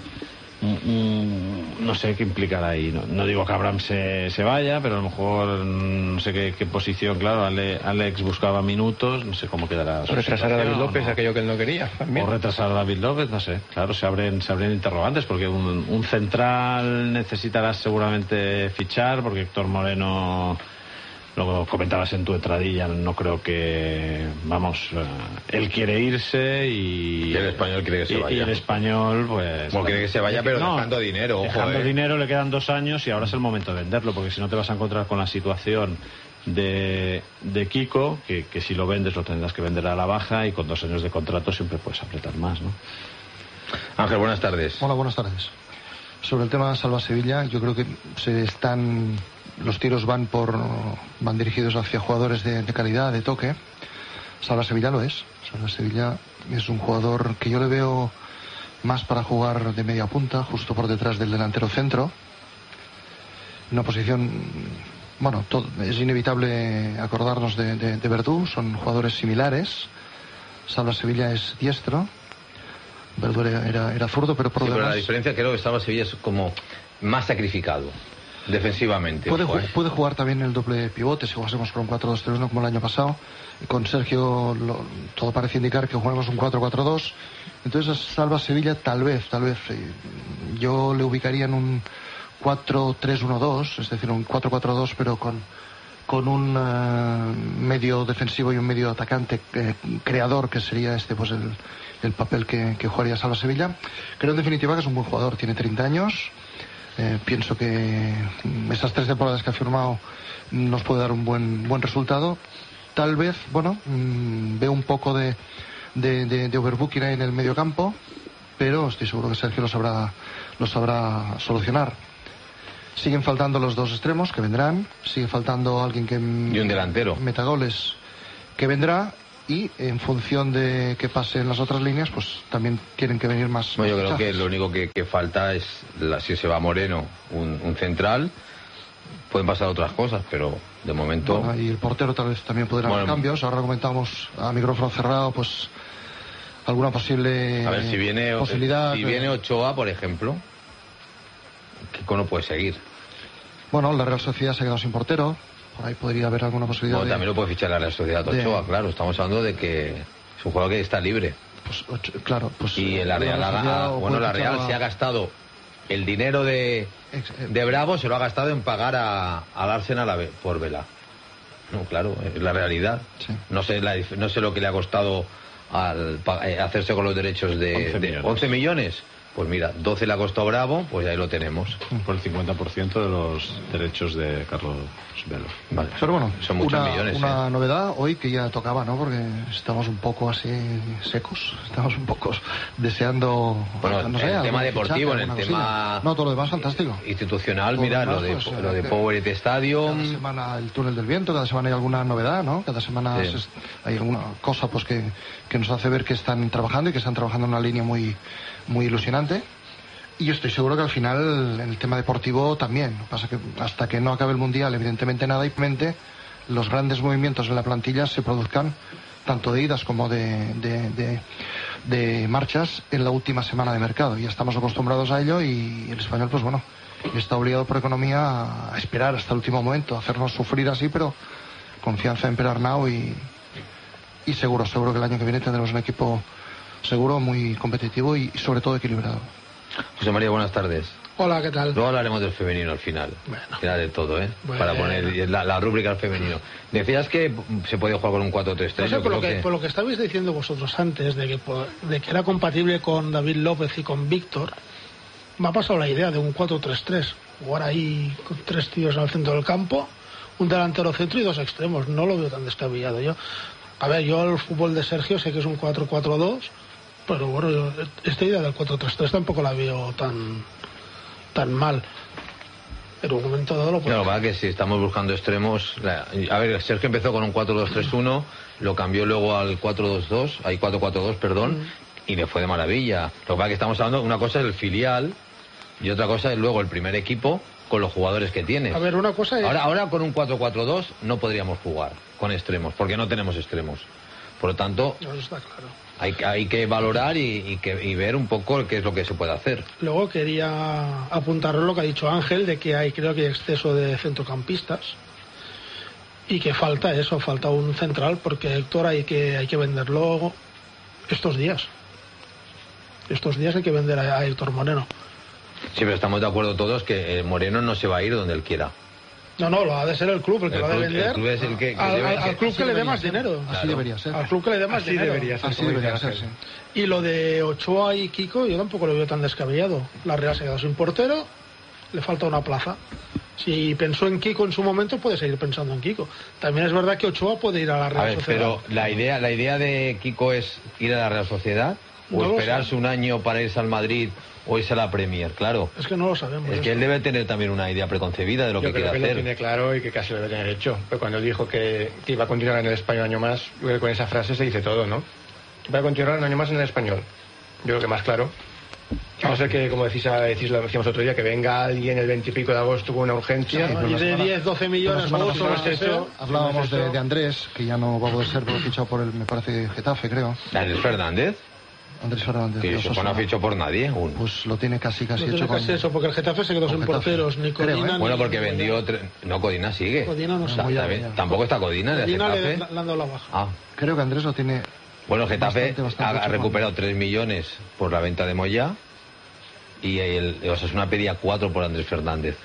Mm, no sé qué implicará ahí. No, no digo que Abraham se, se vaya, pero a lo mejor no sé qué, qué posición. Claro, Ale, Alex buscaba minutos, no sé cómo quedará. O retrasar a David López, no. Aquello que él no quería. También. O retrasar a David López, no sé. Claro, se abren, se abren interrogantes, porque un, un central necesitará seguramente fichar, porque Héctor Moreno, lo comentabas en tu entradilla, no creo que, vamos, uh, él quiere irse y, y el Español quiere que se y, vaya. Y el Español, pues... Bueno, quiere que se vaya, pero no, dejando dinero, ojo, Dejando eh. dinero, le quedan dos años y ahora es el momento de venderlo, porque si no te vas a encontrar con la situación de, de Kiko, que, que si lo vendes lo tendrás que vender a la baja, y con dos años de contrato siempre puedes apretar más, ¿no? Ángel, buenas tardes. Hola, buenas tardes. Sobre el tema de Salva Sevilla, yo creo que se están... Los tiros van por van dirigidos hacia jugadores de, de calidad, de toque. Salva Sevilla lo es. Salva Sevilla es un jugador que yo le veo más para jugar de media punta, justo por detrás del delantero centro. Una posición, bueno, todo, es inevitable acordarnos de, de, de Verdú, son jugadores similares. Salva Sevilla es diestro, Verdú era, era, era zurdo, pero por sí, lo demás... Pero la diferencia, creo que Salva Sevilla es como más sacrificado defensivamente. Puede, ojo, ju- eh. puede jugar también el doble pivote si jugásemos con un cuatro dos tres uno como el año pasado. Con Sergio lo, todo parece indicar que jugamos un cuatro cuatro dos. Entonces Salva Sevilla tal vez, tal vez eh, yo le ubicaría en un cuatro tres uno dos, es decir, un cuatro cuatro dos, pero con, con un uh, medio defensivo y un medio atacante eh, creador, que sería este pues el, el papel que, que jugaría Salva Sevilla. Creo en definitiva que es un buen jugador, tiene treinta años. Eh, pienso que esas tres temporadas que ha firmado nos puede dar un buen buen resultado. Tal vez, bueno, mmm, veo un poco de, de, de, de overbooking en el medio campo, pero estoy seguro que Sergio lo sabrá, lo sabrá solucionar. Siguen faltando los dos extremos, que vendrán. Sigue faltando alguien que... Y un delantero. Meta goles, que vendrá. Y en función de que pase en las otras líneas, pues también tienen que venir más. Bueno, yo más creo fichajes. que lo único que, que falta es, la, si se va Moreno, un, un central. Pueden pasar otras cosas, pero de momento... Bueno, y el portero tal vez también podrá haber Bueno, cambios. Ahora comentábamos a micrófono cerrado, pues alguna posible a ver, si viene, posibilidad. si viene Ochoa, por ejemplo, Kiko no puede seguir. Bueno, la Real Sociedad se ha quedado sin portero. Por ahí podría haber alguna posibilidad. Bueno, de... también lo puede fichar la Real Sociedad Ochoa, de... claro. Estamos hablando de que es un jugador que está libre. Pues, ocho, claro, pues... Y la Real, la ha, bueno, la Real a... se ha gastado el dinero de, de Bravo, se lo ha gastado en pagar a, al Arsenal a, por Vela. No, claro, es la realidad. Sí. No sé la, no sé lo que le ha costado al eh, hacerse con los derechos de once de millones. once millones. Pues mira, doce le ha costado Bravo, pues ahí lo tenemos. Por el cincuenta por ciento de los derechos de Carlos Velo. Vale. Pero bueno, son muchos una, millones. una ¿eh? novedad hoy que ya tocaba, ¿no? Porque estamos un poco así secos, estamos un poco deseando... Bueno, no sé, en el tema algún deportivo, fichaje, en el alguna tema... cosilla. No, todo lo demás fantástico. Institucional, Todo mira, lo lo de, demás, pues, lo de eh, Power Stadium... Cada semana el túnel del viento, cada semana hay alguna novedad, ¿no? Cada semana Sí. es- hay alguna cosa pues que, que nos hace ver que están trabajando y que están trabajando en una línea muy, muy ilusionante. Y yo estoy seguro que al final en el tema deportivo también. Lo que pasa que hasta que no acabe el Mundial, evidentemente nada, y mente los grandes movimientos en la plantilla se produzcan tanto de idas como de, de, de, de marchas en la última semana de mercado. Ya estamos acostumbrados a ello y el Español, pues bueno, está obligado por economía a esperar hasta el último momento, a hacernos sufrir así, pero confianza en Perarnau y, y seguro, seguro que el año que viene tendremos un equipo seguro, muy competitivo y, y sobre todo equilibrado. José María, buenas tardes. Hola, ¿qué tal? Luego hablaremos del femenino al final. Bueno. Final de todo, ¿eh? Bueno. Para poner la, la rúbrica al femenino. Decías que se podía jugar con un cuatro tres tres. No sé, por lo, que, que... por lo que estabais diciendo vosotros antes, de que, de que era compatible con David López y con Víctor, me ha pasado la idea de un cuatro tres tres. Jugar ahí con tres tíos al centro del campo, un delantero centro y dos extremos. No lo veo tan descabellado. Yo, a ver, yo el fútbol de Sergio sé que es un cuatro cuatro dos, pero bueno, yo, esta idea del cuatro tres tres tampoco la veo tan... tan mal. Pero un momento dado lo puede... Claro, va que si estamos buscando extremos... La... A ver, Sergio empezó con un cuatro dos tres uno, lo cambió luego al cuatro dos dos, hay cuatro cuatro dos, perdón, mm. y le fue de maravilla. Lo que pasa es que estamos hablando, una cosa es el filial y otra cosa es luego el primer equipo con los jugadores que tienes. A ver, una cosa es... Ahora, ahora con un cuatro cuatro dos no podríamos jugar con extremos, porque no tenemos extremos. Por lo tanto... No, eso está claro. Hay, hay que valorar y, y, que, y ver un poco qué es lo que se puede hacer. Luego quería apuntar lo que ha dicho Ángel, de que hay, creo que hay exceso de centrocampistas y que falta eso, falta un central, porque Héctor hay que, hay que venderlo estos días. Estos días hay que vender a, a Héctor Moreno. Sí, pero estamos de acuerdo todos que Moreno no se va a ir donde él quiera. No, no, lo ha de ser el club el que el lo ha de vender. El club es el que, que al, debe, al, al club que le dé más ser. dinero. Así Claro. debería ser. Al club que le dé más Así dinero. Debería ser, Así debería ser, sí. Y lo de Ochoa y Kiko, yo tampoco lo veo tan descabellado. La Real se ha quedado sin portero, le falta una plaza. Si pensó en Kiko en su momento, puede seguir pensando en Kiko. También es verdad que Ochoa puede ir a la Real a ver, Sociedad. Pero la idea, la idea de Kiko es ir a la Real Sociedad o no esperarse un año para irse al Madrid o irse a la Premier, claro. Es que no lo sabemos. Es que él debe tener también una idea preconcebida de lo yo que quiere creo que hacer. Lo tiene claro y que casi lo debe tener hecho. Pero cuando él dijo que, que iba a continuar en el español un año más, yo creo que con esa frase se dice todo, ¿no? Va a continuar un año más en el español. Yo creo que más claro. A no ser que, como decís, decís, lo decíamos otro día, que venga alguien el veintipico de agosto con una urgencia. Sí, y de diez, doce millones o ocho, más eso. Hablábamos de, de Andrés, que ya no va a poder ser, pero fichado por el, me parece, Getafe, creo. Andrés Fernández. Andrés Fernández. Que eso no ha fichado por nadie aún. Pues lo tiene casi, casi no hecho tiene casi con... eso, porque el Getafe se quedó sin Getafe. porteros, ni Codina, Creo, ¿eh? ni... Bueno, porque vendió... Tre... No, Codina sigue. Codina no o sea, sabe. también, tampoco está Codina en el Codina Getafe. le, le han dado la baja. Ah. Creo que Andrés lo tiene... Bueno, el Getafe bastante, bastante ha, ha recuperado tres millones por la venta de Moyá y el, el Osasuna pedía cuatro por Andrés Fernández.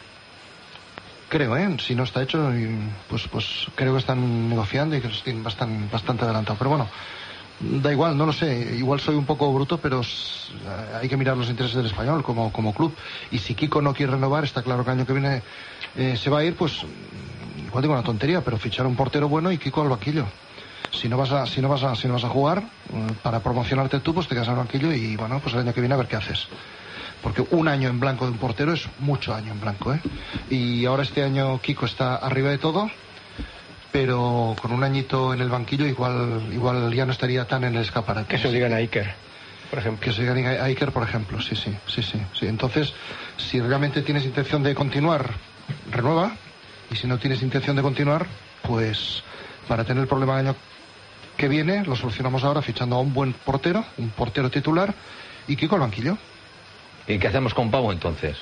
Creo, ¿eh? Si no está hecho, pues pues creo que están negociando y que los tienen bastante, bastante adelantado. Pero bueno, da igual, no lo sé. Igual soy un poco bruto, pero hay que mirar los intereses del Español como, como club. Y si Kiko no quiere renovar, está claro que el año que viene eh, se va a ir, pues igual digo una tontería, pero fichar un portero bueno y Kiko al banquillo. Si no vas a, si no vas a, si no vas a jugar, para promocionarte tú, pues te quedas al banquillo y bueno, pues el año que viene a ver qué haces. Porque un año en blanco de un portero es mucho año en blanco, ¿eh? Y ahora este año Kiko está arriba de todo, pero con un añito en el banquillo igual igual ya no estaría tan en el escaparate. Que se lo digan a Iker, por ejemplo. Que se lo digan a Iker, por ejemplo, sí, sí, sí, sí, sí. Entonces, si realmente tienes intención de continuar, renueva, y si no tienes intención de continuar, pues para tener el problema del año que viene, lo solucionamos ahora fichando a un buen portero, un portero titular, y Kiko al banquillo. ¿Y qué hacemos con Pau entonces?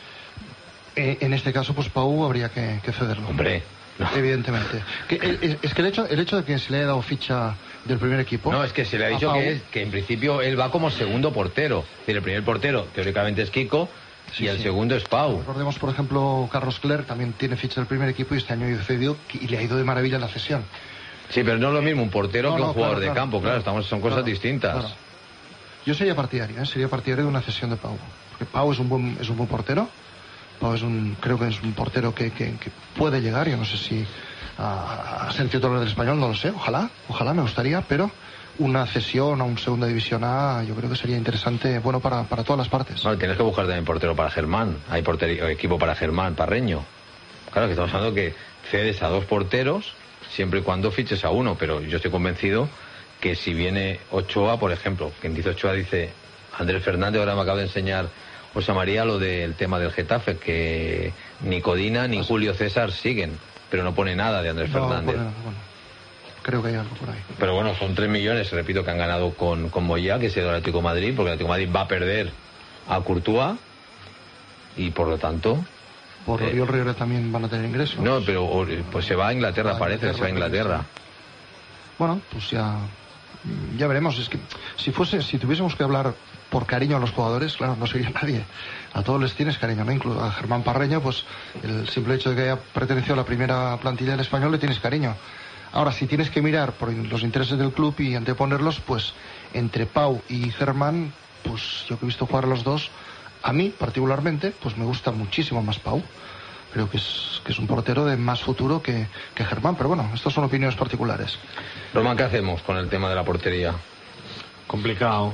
Eh, en este caso, pues Pau habría que, que cederlo. Hombre, no. Evidentemente. Que, es, es que el hecho, el hecho de que se le haya dado ficha del primer equipo... No, es que se le ha dicho que, es, que en principio él va como segundo portero. Es decir, el primer portero teóricamente es Kiko sí, y el sí. segundo es Pau. Recordemos, por ejemplo, Carlos Clerc también tiene ficha del primer equipo y este año ha cedido y le ha ido de maravilla la cesión. Sí, pero no es lo mismo un portero no, que un no, jugador claro, de claro, campo, claro, claro, estamos, son cosas claro, distintas. Claro. Yo sería partidario, ¿eh? sería partidario de una cesión de Pau. Porque Pau es un buen, es un buen portero. Pau es un, creo que es un portero que, que, que puede llegar, yo no sé si a, a ser titular del Español, no lo sé, ojalá, ojalá me gustaría, pero una cesión a un segunda división A yo creo que sería interesante, bueno, para, para todas las partes. Bueno, tienes que buscar también portero para Germán, hay portero, equipo para Germán, Parreño. Claro que estamos hablando que cedes a dos porteros siempre y cuando fiches a uno, pero yo estoy convencido que si viene Ochoa, por ejemplo, quien dice Ochoa dice Andrés Fernández, ahora me acaba de enseñar José María lo del tema del Getafe, que ni Codina ni Julio César siguen, pero no pone nada de Andrés No, Fernández. bueno, bueno. creo que hay algo por ahí. Pero bueno, son tres millones, repito, que han ganado con, con Moyá, que es el Atlético de Madrid, porque el Atlético de Madrid va a perder a Courtois y por lo tanto... Por eh, Oriol Riera también van a tener ingresos. No, pero pues se va a Inglaterra, a parece, Inglaterra, se va a Inglaterra. Bueno, pues ya... Ya veremos, es que si fuese, si tuviésemos que hablar por cariño a los jugadores, claro, no sería nadie. A todos les tienes cariño, ¿no? Incluso a Germán Parreño, pues el simple hecho de que haya pertenecido a la primera plantilla del Español le tienes cariño. Ahora, si tienes que mirar por los intereses del club y anteponerlos, pues entre Pau y Germán, pues yo que he visto jugar a los dos, a mí particularmente, pues me gusta muchísimo más Pau. Creo que es, que es un portero de más futuro que, que Germán, pero bueno, estas son opiniones particulares. Román, ¿qué hacemos con el tema de la portería? Complicado.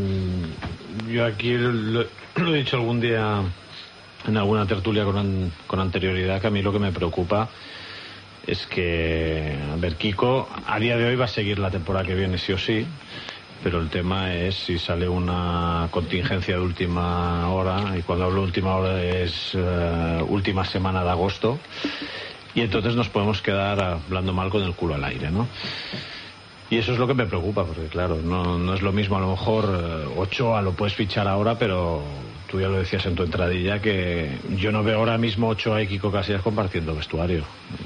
Yo aquí lo, lo he dicho algún día en alguna tertulia con, an, con anterioridad, que a mí lo que me preocupa es que, a ver, Kiko a día de hoy va a seguir la temporada que viene sí o sí, pero el tema es si sale una contingencia de última hora, y cuando hablo de última hora es uh, última semana de agosto, y entonces nos podemos quedar hablando mal con el culo al aire, ¿no? Y eso es lo que me preocupa, porque claro, no, no es lo mismo, a lo mejor uh, Ochoa lo puedes fichar ahora, pero tú ya lo decías en tu entradilla, que yo no veo ahora mismo Ochoa y Kiko Casillas compartiendo vestuario.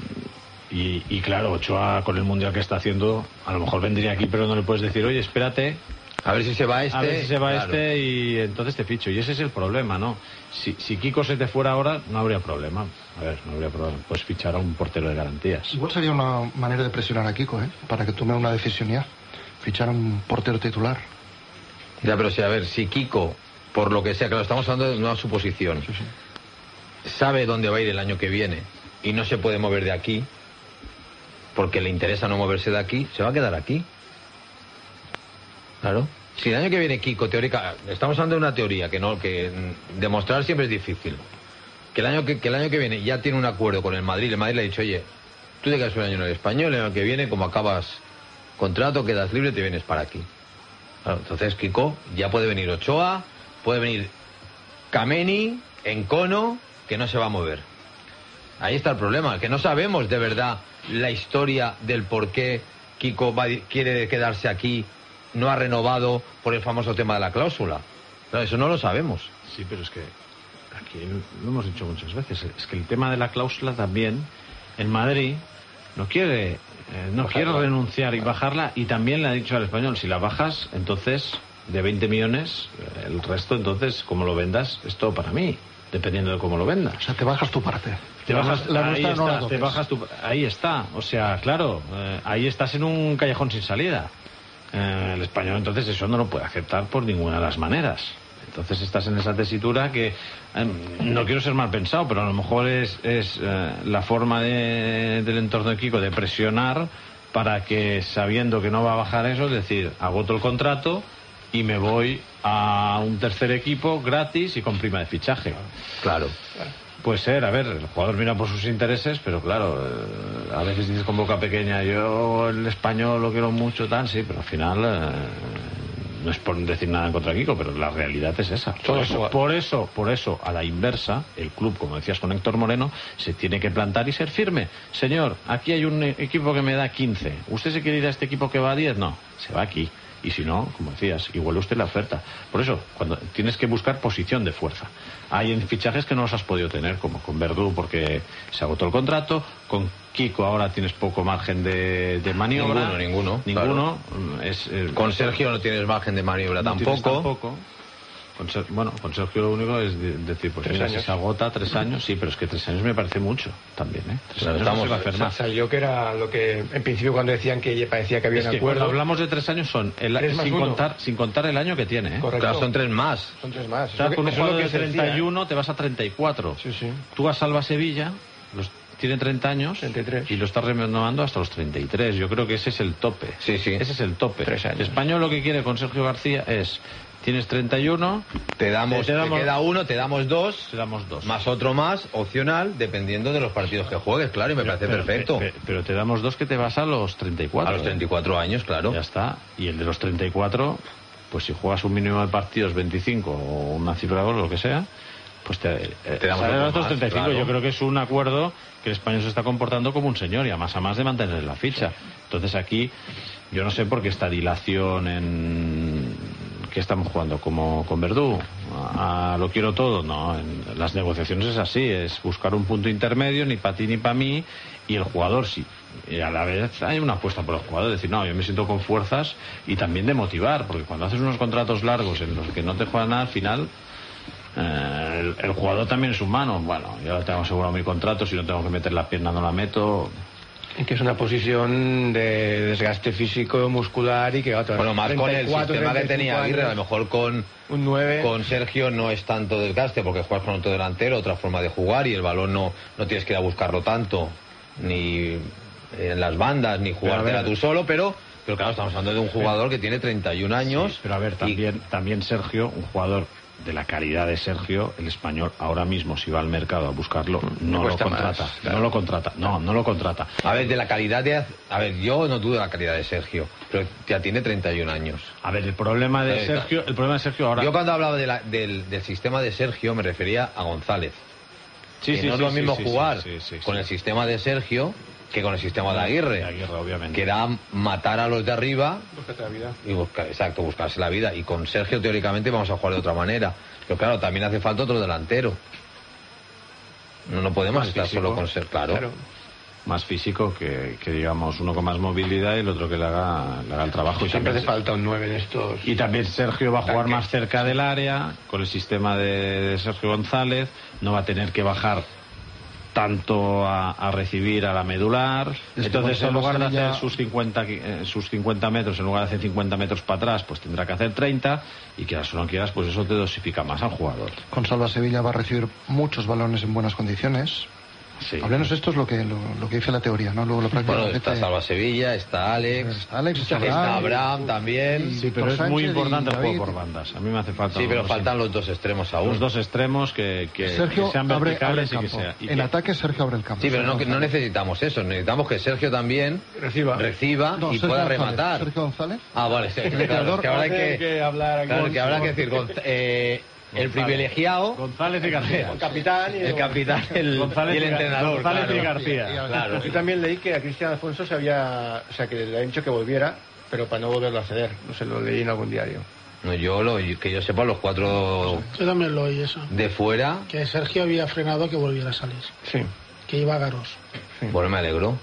Y, y claro, Ochoa con el mundial que está haciendo, a lo mejor vendría aquí, pero no le puedes decir, oye, espérate, a ver si se va este, a ver si se va claro. este y entonces te ficho. Y ese es el problema, ¿no? Si, si Kiko se te fuera ahora, no habría problema. A ver, no habría problema. Puedes fichar a un portero de garantías. Igual sería una manera de presionar a Kiko, ¿eh? Para que tome una decisión ya. Fichar a un portero titular. Ya, pero si, a ver, si Kiko, por lo que sea, claro, estamos hablando de una suposición, Sí, sí. sabe dónde va a ir el año que viene y no se puede mover de aquí, porque le interesa no moverse de aquí, se va a quedar aquí. Claro. Si el año que viene Kiko, teórica, estamos hablando de una teoría que no, que demostrar siempre es difícil. Que el año que, que el año que viene ya tiene un acuerdo con el Madrid, el Madrid le ha dicho, oye, tú te quedas un año en el Español, el año que viene, como acabas contrato, quedas libre, te vienes para aquí. Claro, entonces Kiko, ya puede venir Ochoa, puede venir Kameni, Encono, que no se va a mover. Ahí está el problema, que no sabemos de verdad la historia del por qué Kiko va, quiere quedarse aquí, no ha renovado por el famoso tema de la cláusula. Claro, eso no lo sabemos. Sí, pero es que aquí lo hemos dicho muchas veces, es que el tema de la cláusula también, en Madrid no quiere, eh, no quiere renunciar y bajarla, y también le ha dicho al Español, si la bajas, entonces de veinte millones, el resto entonces, como lo vendas, es todo para mí, dependiendo de cómo lo vendas. O sea, te bajas tu parte. Te bajas, la ahí, nuestra no la está, te toques. bajas tu, ahí está, o sea, claro, eh, ahí estás en un callejón sin salida. Eh, el Español entonces eso no lo puede aceptar por ninguna de las maneras. Entonces estás en esa tesitura que, eh, no quiero ser mal pensado, pero a lo mejor es, es eh, la forma de, del entorno de Kiko de presionar para que, sabiendo que no va a bajar eso, es decir, agoto el contrato y me voy a un tercer equipo gratis y con prima de fichaje. Claro. Puede ser, a ver, el jugador mira por sus intereses, pero claro, eh, a veces dices con boca pequeña, yo el Español lo quiero mucho, tal, sí, pero al final eh, no es por decir nada en contra de Kiko, pero la realidad es esa. Por eso, por eso, por eso, a la inversa, el club, como decías con Héctor Moreno, se tiene que plantar y ser firme. Señor, aquí hay un equipo que me da quince, ¿usted se quiere ir a este equipo que va a diez? No, se va aquí. Y si no, como decías, igual usted la oferta. Por eso, cuando tienes que buscar posición de fuerza. Hay en fichajes que no los has podido tener, como con Verdú porque se agotó el contrato, con Kiko ahora tienes poco margen de, de maniobra. Ninguno, ninguno. Ninguno. Claro. Es, eh, con Sergio no tienes margen de maniobra, no tampoco. tampoco. Con Ser, bueno, con Sergio lo único es de, decir, pues tres mira, años. si se agota tres años, sí, pero es que tres años me parece mucho también, ¿eh? Tres Claro, años estamos- no se va a hacer Sa- más. Salió que era lo que en principio cuando decían que parecía que había Es un que acuerdo. cuando hablamos de tres años son el, Tres más sin uno. contar sin contar el año que tiene, ¿eh? Correcto. Claro, son tres más. Son tres más. O sea, Eso con un que- eso es lo jugador de que se decía, treinta y uno te vas a treinta y cuatro. ¿eh? Sí, sí. Tú a Salva Sevilla, los, tiene treinta años treinta y tres. y lo estás renovando hasta los treinta y tres. Yo creo que ese es el tope. Sí, sí. Ese es el tope. Tres años. El Español lo que quiere con Sergio García es, tienes treinta y uno, Te damos, Te te, damos- queda uno, te damos dos, te damos dos. más otro más, opcional, dependiendo de los partidos que juegues, claro, y me parece Pero- perfecto. Pero, pero te damos dos que te vas a los treinta y cuatro. A los treinta y cuatro años, claro. Ya está. Y el de los treinta y cuatro, pues si juegas un mínimo de partidos, veinticinco o una cifra de gol, lo que sea, pues te, eh, te damos salen otro los más, treinta y cinco. claro. Yo creo que es un acuerdo que el español se está comportando como un señor y además a más de mantener la ficha. Entonces aquí yo no sé por qué esta dilación en que estamos jugando como con Verdú a, a lo quiero todo. No, en las negociaciones es así, es buscar un punto intermedio, ni para ti ni para mí, y el jugador sí. Y a la vez hay una apuesta por los jugadores, decir, no, yo me siento con fuerzas, y también de motivar, porque cuando haces unos contratos largos en los que no te juegan nada al final, eh, el, el jugador también es humano. Bueno, yo ahora tengo asegurado mi contrato, si no tengo que meter la pierna no la meto. Y que es una posición de desgaste físico, muscular y que otro, bueno, más con el sistema que tenía Aguirre, a lo mejor con un nueve. Con Sergio no es tanto desgaste porque juegas con otro delantero, otra forma de jugar, y el balón no, no tienes que ir a buscarlo tanto, ni en las bandas, ni jugártela tú solo, pero, pero claro, estamos hablando de un jugador que tiene treinta y un años. Sí, pero a ver, también, y... también Sergio, un jugador de la calidad de Sergio, el español ahora mismo si va al mercado a buscarlo no lo contrata, más, claro. no lo contrata, no, no lo contrata. A ver, de la calidad de, a ver, yo no dudo de la calidad de Sergio, pero ya tiene treinta y un años. A ver, el problema de Sergio, el problema de Sergio ahora. Yo cuando hablaba de la, del, del sistema de Sergio me refería a González. Sí, que sí, no sí, es lo mismo sí, jugar sí, sí, sí, con sí. el sistema de Sergio que con el sistema de Aguirre, de Aguirre obviamente. que era matar a los de arriba Buscarte la vida. y buscar, exacto, buscarse la vida. Y con Sergio teóricamente vamos a jugar de otra manera, pero claro, también hace falta otro delantero. No, no podemos Más estar físico, solo con Sergio, claro. claro. Más físico que, que digamos uno con más movilidad y el otro que le haga, le haga el trabajo. Y siempre también, hace falta un nueve en estos. Y también Sergio va a jugar tanques. más cerca del área con el sistema de Sergio González, no va a tener que bajar tanto a, a recibir a la medular. Entonces en lugar de hacer sus cincuenta, eh, sus cincuenta metros, en lugar de hacer cincuenta metros para atrás, pues tendrá que hacer treinta, y quieras o no quieras, pues eso te dosifica más al jugador. Con Salva Sevilla va a recibir muchos balones en buenas condiciones. Sí. Al menos esto es lo que lo, lo que dice la teoría, ¿no? Luego lo práctico. Bueno, está Salva Sevilla, está Alex, está Alex, está Abraham, Abraham también. Sí, pero es muy importante el juego David. por bandas. A mí me hace falta. Sí, pero los, faltan los dos extremos aún. los dos extremos que, que, Sergio que sean abre, abre el verticales y que campo. sea. Y en que... ataque Sergio abre el campo. Sí, pero no, no necesitamos eso. Necesitamos que Sergio también Reciba. reciba No, y Sergio pueda González. rematar. Sergio González. Ah, vale, sí, claro, es que ahora hay que, que hablar aquí. claro, que habrá que decir Gonz- eh, el privilegiado, González y García. El capitán y el capitán el, González y el y Gar- entrenador. González claro. y García. Claro. Yo también leí que a Cristian Alfonso se había, o sea, que le habían dicho que volviera, pero para no volverlo a ceder. No sé, lo leí en algún diario. No, yo lo, que yo sepa, los cuatro Yo también lo oí eso. de fuera, Que Sergio había frenado que volviera a salir. Sí. Que iba a Garos. bueno, me alegro.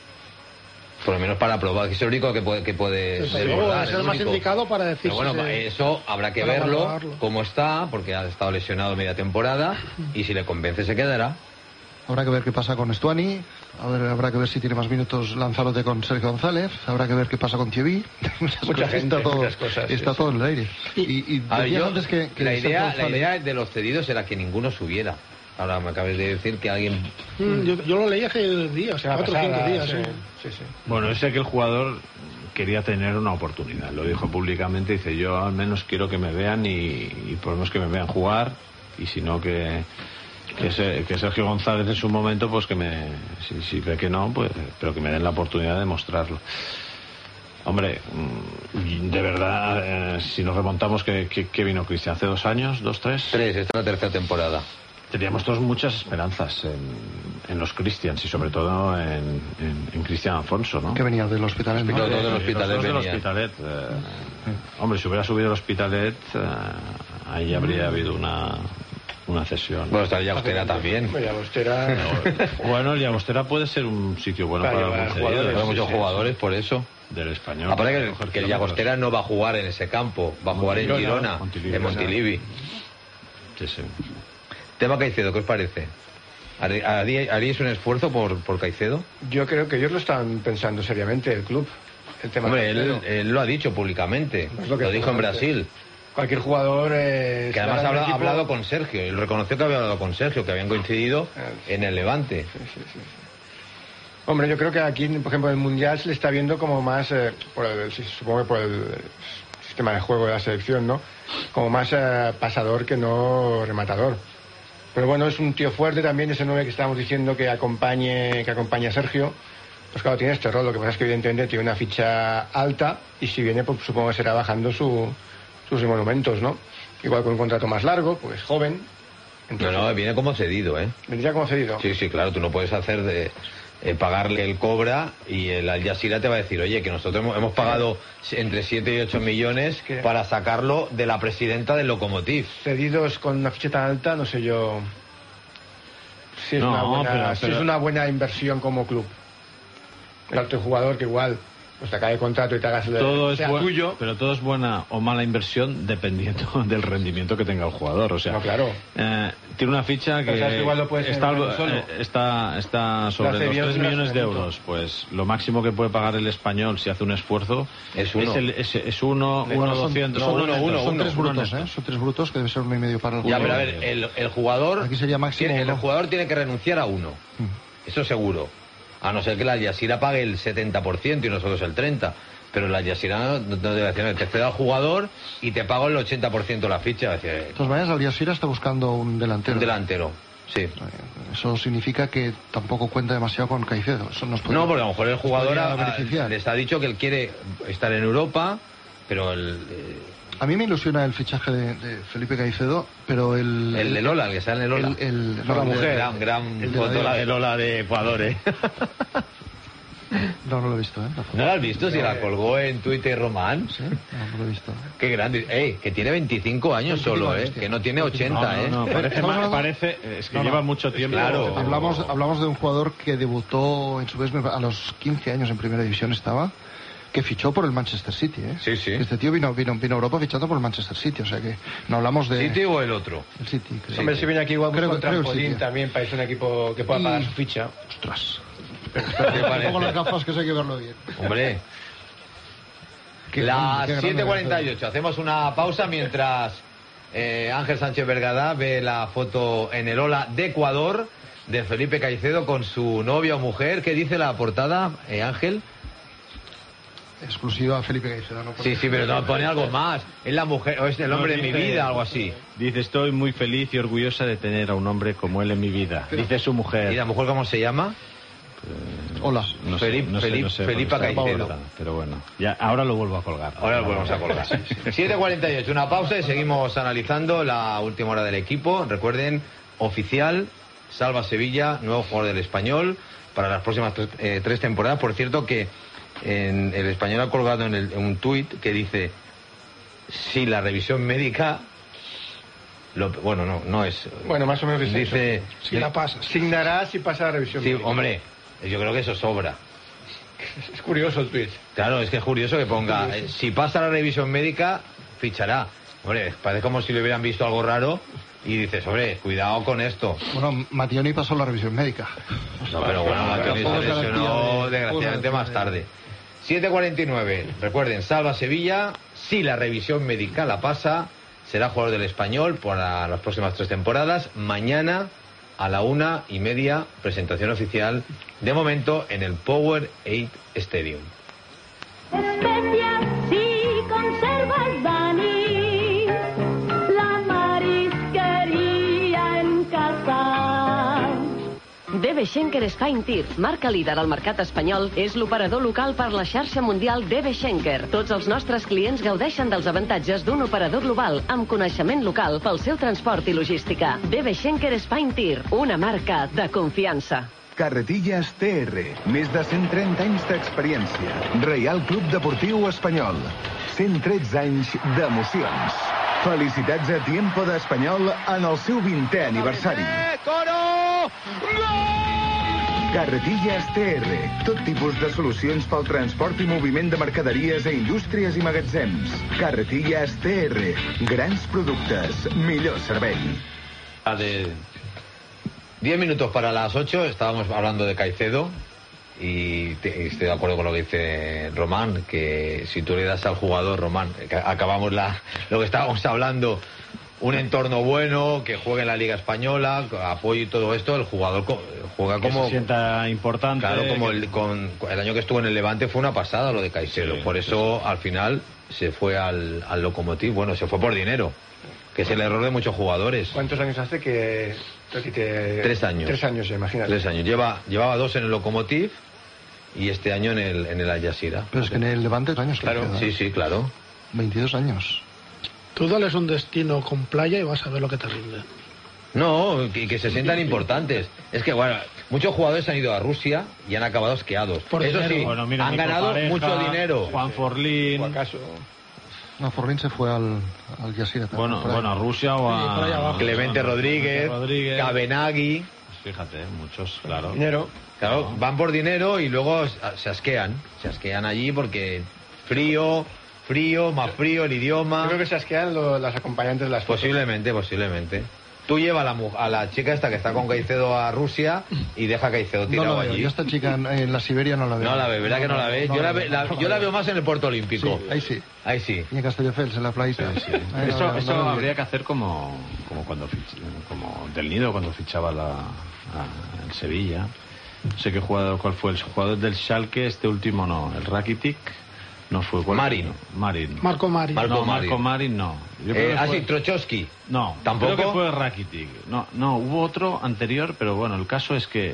Por lo menos para probar, que es el único que puede, que puede Desde luego, desbordar, es el más único. indicado para decir Pero bueno, si se- eso habrá que para verlo, valorarlo. cómo está, porque ha estado lesionado media temporada, y si le convence se quedará. Habrá que ver qué pasa con Estuani, a ver, habrá que ver si tiene más minutos Lanzarote con Sergio González, habrá que ver qué pasa con Thierry. Muchas Mucha cosas, gente, está todo, muchas cosas, está sí, todo en el aire. Y, y A ver, decías yo- antes que, que la, Sergio idea, la González- idea de los cedidos era que ninguno subiera. Ahora me acabas de decir que alguien... Mm, Yo, yo lo leí hace días, Semana cuatro o cinco pasada, días. sí, ¿eh? sí, sí. Bueno, sé que el jugador quería tener una oportunidad, lo dijo públicamente, dice yo al menos quiero que me vean y, y por lo menos que me vean jugar, y si no que, que, se- que Sergio González en su momento, pues que me, si, si ve que no, pues pero que me den la oportunidad de mostrarlo. Hombre, mm, de verdad, eh, si nos remontamos, que, que, que vino Cristian hace dos años, dos, tres, Tres, esta es la tercera temporada. teníamos todos muchas esperanzas en, en los Cristians y sobre todo en, en, en Cristian Alfonso, ¿no? que venía del Hospitalet, ¿no? Los dos del Eh, Hospitalet los dos del venían. Hospitalet, eh, hombre, si hubiera subido el Hospitalet, eh, ahí habría habido una, una cesión. Bueno, está el Llagostera también. Oye, Agostera. Bueno, el Llagostera puede ser un sitio bueno Para para, llevar algún jugadores, cedido, Hay sí, muchos sí, jugadores por eso. del español. Aparte para que, coger que el kilómetros. Llagostera no va a jugar en ese campo, va a jugar en Girona, Montilivi, en Montilivi. Sí, sí. Tema Caicedo, ¿qué os parece? ¿Harí- harí- ¿Haríais un esfuerzo por, por Caicedo? Yo creo que ellos lo están pensando seriamente, el club. El tema Hombre, de él, Caicedo. él lo ha dicho públicamente, Es lo, lo que dijo en públicamente. Brasil, Cualquier jugador. Eh, que además estará ha en el hablado, ha equipo. hablado con Sergio, él reconoció que había hablado con Sergio, que habían coincidido en el Levante. Sí, sí, sí, sí. Hombre, yo creo que aquí, por ejemplo, en el Mundial se le está viendo como más, eh, por el, supongo que por el sistema de juego de la selección, ¿no? Como más eh, pasador que no rematador. Pero bueno, es un tío fuerte también, ese nueve que estábamos diciendo que acompañe, que acompaña a Sergio. Pues claro, tiene este rol, lo que pasa es que evidentemente tiene una ficha alta y si viene, pues supongo que será bajando su, sus monumentos, ¿no? Igual con un contrato más largo, pues joven, No, no, viene como cedido, ¿eh? Vendría como cedido. Sí, sí, claro, tú no puedes hacer de... Eh, pagarle el Cobra y el Al Jazeera te va a decir, oye, que nosotros hemos, hemos pagado entre siete y ocho millones ¿Qué? para sacarlo de la presidenta del Lokomotiv. Cedidos con una ficha tan alta, no sé yo si es, No, una, buena, pero- si pero- es una buena inversión como club. El otro jugador que igual pues te acabe el contrato y te hagas el Todo es sea buen- tuyo. pero todo es buena o mala inversión dependiendo del rendimiento que tenga el jugador. O sea, No, claro. eh, tiene una ficha Pero que sabes que igual lo puedes está, tener solo. eh, está, está Lo sobre hace los bien, tres lo hace millones de bonito. euros. Pues lo máximo que puede pagar el Español si hace un esfuerzo Es uno. es, el- es, es uno, Bueno, uno son- doscientos. no, uno uno, netos. uno, Son uno, tres uno brutos, ¿eh? netos. Son tres brutos que debe ser uno y medio para el Ya, jugador. pero a ver, el, el jugador... Aquí sería máximo tiene- el uno. jugador tiene que renunciar a uno. Mm. Eso seguro. A no ser que la Al Jazeera pague el setenta por ciento y nosotros el treinta por ciento. Pero la Al Jazeera no, no debe decir, no, te cedo al jugador y te pago el ochenta por ciento la ficha. Es decir, De todas maneras, Al Jazeera está buscando un delantero. un delantero. Sí. Eso significa que tampoco cuenta demasiado con Caicedo. Eso nos podría- No, porque a lo mejor el jugador podría ha- beneficiar. les ha dicho que él quiere estar en Europa, pero el, eh, A mí me ilusiona el fichaje de, de Felipe Caicedo, pero el... el de Lola, el que sale en Lola. El, el- No, no, la el de- mujer. Gran, gran el de foto la- la de Lola de Ecuador, ¿eh? No, no lo he visto, ¿eh? ¿No la has visto? Si la colgó en Twitter Román. ¿Sí? No, no lo he visto. Qué grande. Ey, que tiene veinticinco años solo, ¿eh? Que no tiene ochenta, No, ¿eh? no, no, parece, Estamos ma- hablando- parece es que No, no. lleva mucho tiempo. Claro. Hablamos, hablamos de un jugador que debutó en su vez a los quince años en primera división estaba, que fichó por el Manchester City, ¿eh? Sí, sí. Este tío vino, vino, vino a Europa fichando por el Manchester City, o sea que no hablamos de... ¿City o el otro? El City, creo. Hombre, si viene aquí igual Creo busca un que- creo el trampolín City. también para irse a un equipo que pueda Y- pagar su ficha. Ostras. ¿Qué Me parece? pongo las gafas que eso hay que verlo bien. Hombre. Qué Las grande, qué grande siete cuarenta y ocho. Hacemos una pausa mientras eh, Ángel Sánchez Vergada ve la foto en el Ola de Ecuador de Felipe Caicedo con su novia o mujer. ¿Qué dice la portada, eh, Ángel? Exclusiva a Felipe Caicedo, ¿no? Sí, sí, pero no, pone algo más. Es la mujer, o es el hombre No, de mi dice- vida, algo así. Dice, estoy muy feliz y orgullosa de tener a un hombre como él en mi vida. Dice su mujer. ¿Y la mujer cómo se llama? Hola. No sé, Felip- no sé, Felip- no sé, Felipa porque está Caicedo. pausa, pero bueno, ya, ahora lo vuelvo a colgar. Ahora lo volvemos a colgar. siete cuarenta y ocho, una pausa y seguimos analizando la última hora del equipo. Recuerden, oficial, Salva Sevilla, nuevo jugador del Español para las próximas tres, eh, tres temporadas. Por cierto que en el Español ha colgado en, el- en un tuit que dice, si la revisión médica... Lo, bueno, no, no es... Bueno, más o menos dice Dice... eso. Si la pasas. Signará si pasa la revisión. Sí, médica. hombre, yo creo que eso sobra. Es curioso el tweet. Claro, es que es curioso que ponga, eh, si pasa la revisión médica, fichará. Hombre, parece como si le hubieran visto algo raro y dices, hombre, cuidado con esto. Bueno, Mationi pasó la revisión médica. No, pero bueno, Mationi se Tampoco es garantía lesionó de- desgraciadamente tampoco más es garantía tarde. siete cuarenta y nueve, recuerden, Salva Sevilla, si la revisión médica la pasa, será jugador del Español para las próximas tres temporadas. Mañana a la una y media, presentación oficial, de momento en el Power ocho Stadium. Especias si conservas, Dani, la marisquería en casa. D B Schenker Spine Tir, marca líder al mercat espanyol, és l'operador local per la xarxa mundial D B Schenker. Tots els nostres clients gaudeixen dels avantatges d'un operador global amb coneixement local pel seu transport i logística. D B Schenker Spine Tir, una marca de confiança. Carretillas T R, més de cent trenta anys d'experiència. Reial Club Deportiu Espanyol, cent tretze anys d'emocions. Felicitats a Tiempo d'Espanyol en el seu vintè aniversari. ¡Coro! Carretillas T R, tot tipus de solucions pel transport i moviment de mercaderies a indústries i magatzems. Carretillas T R, grans productes, millor servei. A de diez minutos para las ocho, estábamos hablando de Caicedo y, te- y estoy de acuerdo con lo que dice Román, que si tú le das al jugador, Román, que acabamos la, lo que estábamos hablando, un entorno bueno, que juegue en la Liga Española, apoyo y todo esto, el jugador co- juega Que como... se sienta importante. Claro, como que- el, con, el año que estuvo en el Levante fue una pasada lo de Caicedo. Sí, por eso, al final, se fue al, al Lokomotiv. Bueno, se fue por dinero, que es el error de muchos jugadores. ¿Cuántos años hace que que te... Tres años. Tres años, ya, imagínate. Tres años. Lleva, llevaba dos en el Lokomotiv y este año en el, en el Al Jazeera. Pero es que en el Levante tres años. Claro, Caicedo, sí, ¿eh? sí, claro. veintidós años. Tú dales un destino con playa y vas a ver lo que te rinde. No, y que, que se sientan importantes. Es que, bueno, muchos jugadores han ido a Rusia y han acabado asqueados. Por Eso dinero. sí, Bueno, mira, han Nico ganado Pareja, mucho dinero. Juan Forlín. ¿O acaso? No, Forlín se fue al, al Jazeera. también, Bueno, por ahí. bueno, a Rusia o Sí, por ahí a... abajo. Clemente Rodríguez, Rodríguez. Cabenagui. Fíjate, muchos, claro. Dinero. Claro, van por dinero y luego se asquean. Se asquean allí porque frío, frío, más frío, el idioma. Yo creo que se asquean lo- las acompañantes de las fotos. Posiblemente, posiblemente. Tú lleva a la, mu- a la chica esta que está con Caicedo a Rusia y deja a Caicedo No tirado la veo. allí. Yo esta chica en, en la Siberia no la veo. No la ve, ¿verdad que no la ves? Yo la, ve- la- no yo la veo. veo más en el Puerto Olímpico. Sí, ahí sí. Ahí sí. Y en Castelldefels, en la playita. Sí, sí. Ahí no Eso, la- no eso la veo. habría que hacer como, como cuando fich- como Del Nido cuando fichaba la, a- el Sevilla. No sé qué jugador, cuál fue el jugador del Schalke, este último no, el Rakitic. No fue ¿cuál? Marin. Marin. Marco Mari. Marco no, Marin. Marco Marin no. Yo creo Eh, que ah, fue- sí, Trochowski. No, ¿Tampoco? creo que fue Rakitic. No, no, hubo otro anterior, pero bueno, el caso es que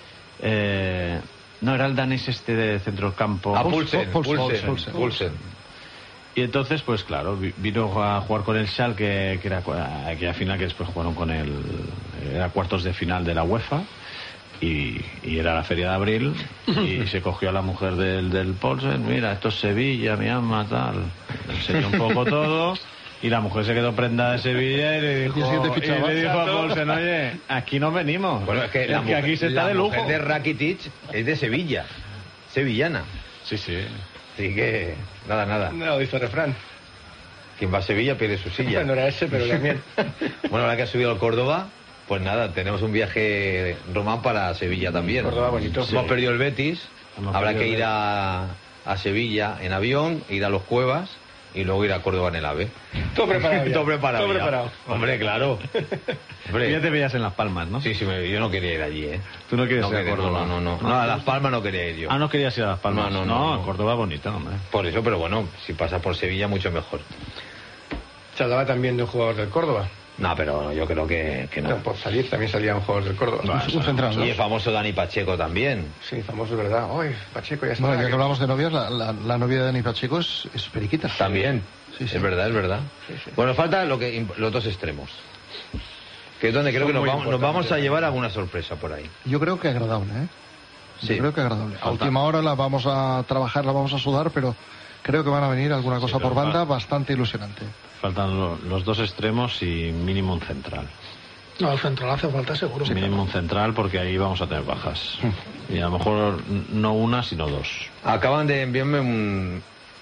eh, no era el danés este de centrocampo. A Pulsen, Pulsen, Pulsen, Pulsen. Pulsen. Y entonces, pues claro, vi- vino a jugar con el Schalke, que era cua- aquella final que después jugaron con el... Era cuartos de final de la UEFA. Y, y era la feria de abril y se cogió a la mujer del, del Paulsen, mira, esto es Sevilla, mi alma, tal. Le enseñó un poco todo y la mujer se quedó prendada de Sevilla y le dijo, día siguiente y fichaba. le dijo a Paulsen, oye, aquí no venimos. Bueno, es que, la mujer, aquí se la está de lujo. mujer de Rakitic es de Sevilla. Sevillana. Sí, sí. Así que, nada, nada. No lo dice el refrán. Quien va a Sevilla pierde su silla. No era ese, pero también. Bueno, ahora que ha subido al Córdoba, pues nada, tenemos un viaje Román para Sevilla también. Córdoba bonito. Hemos Sí. perdido el Betis, Hemos habrá perdido que el ir a, a Sevilla en avión, ir a los Cuevas y luego ir a Córdoba en el AVE. Todo preparado. ya. Todo preparado. Todo ya. preparado. Hombre, claro. Hombre. Ya te veías en Las Palmas, ¿no? Sí, sí, me- yo no quería ir allí, ¿eh? Tú no quieres No, ir a quería- Córdoba. no, no, no. No, a Las Palmas no quería ir yo. Ah, no querías ir a Las Palmas. No, no, no, no. Córdoba bonito, hombre. Por eso, pero bueno, si pasas por Sevilla, mucho mejor. Se hablaba también de un jugador del Córdoba. No, pero yo creo que, que no. No, por salir también salía un jugador del Córdoba. Un- un central, ¿no? Y el famoso Dani Pacheco también. Sí, famoso, ¿verdad? Uy, Pacheco ya está. Bueno, ya que hablamos de novias, la, la, la novia de Dani Pacheco es, es Periquita. También. Sí, sí. Es verdad, es verdad. Sí, sí. Bueno, falta lo que, los dos extremos. Que es donde creo Son que nos muy vamos, nos vamos a importantes. llevar alguna sorpresa por ahí. Yo creo que agradable, ¿eh? Sí. Yo creo que agradable. A Falta. última hora la vamos a trabajar, la vamos a sudar, pero creo que van a venir alguna cosa pero por banda va- bastante ilusionante. Faltan lo- los dos extremos y mínimo un central. No, al central hace falta seguro. Mínimo un central porque ahí vamos a tener bajas. Y a lo mejor n- no una, sino dos. Acaban de enviarme un...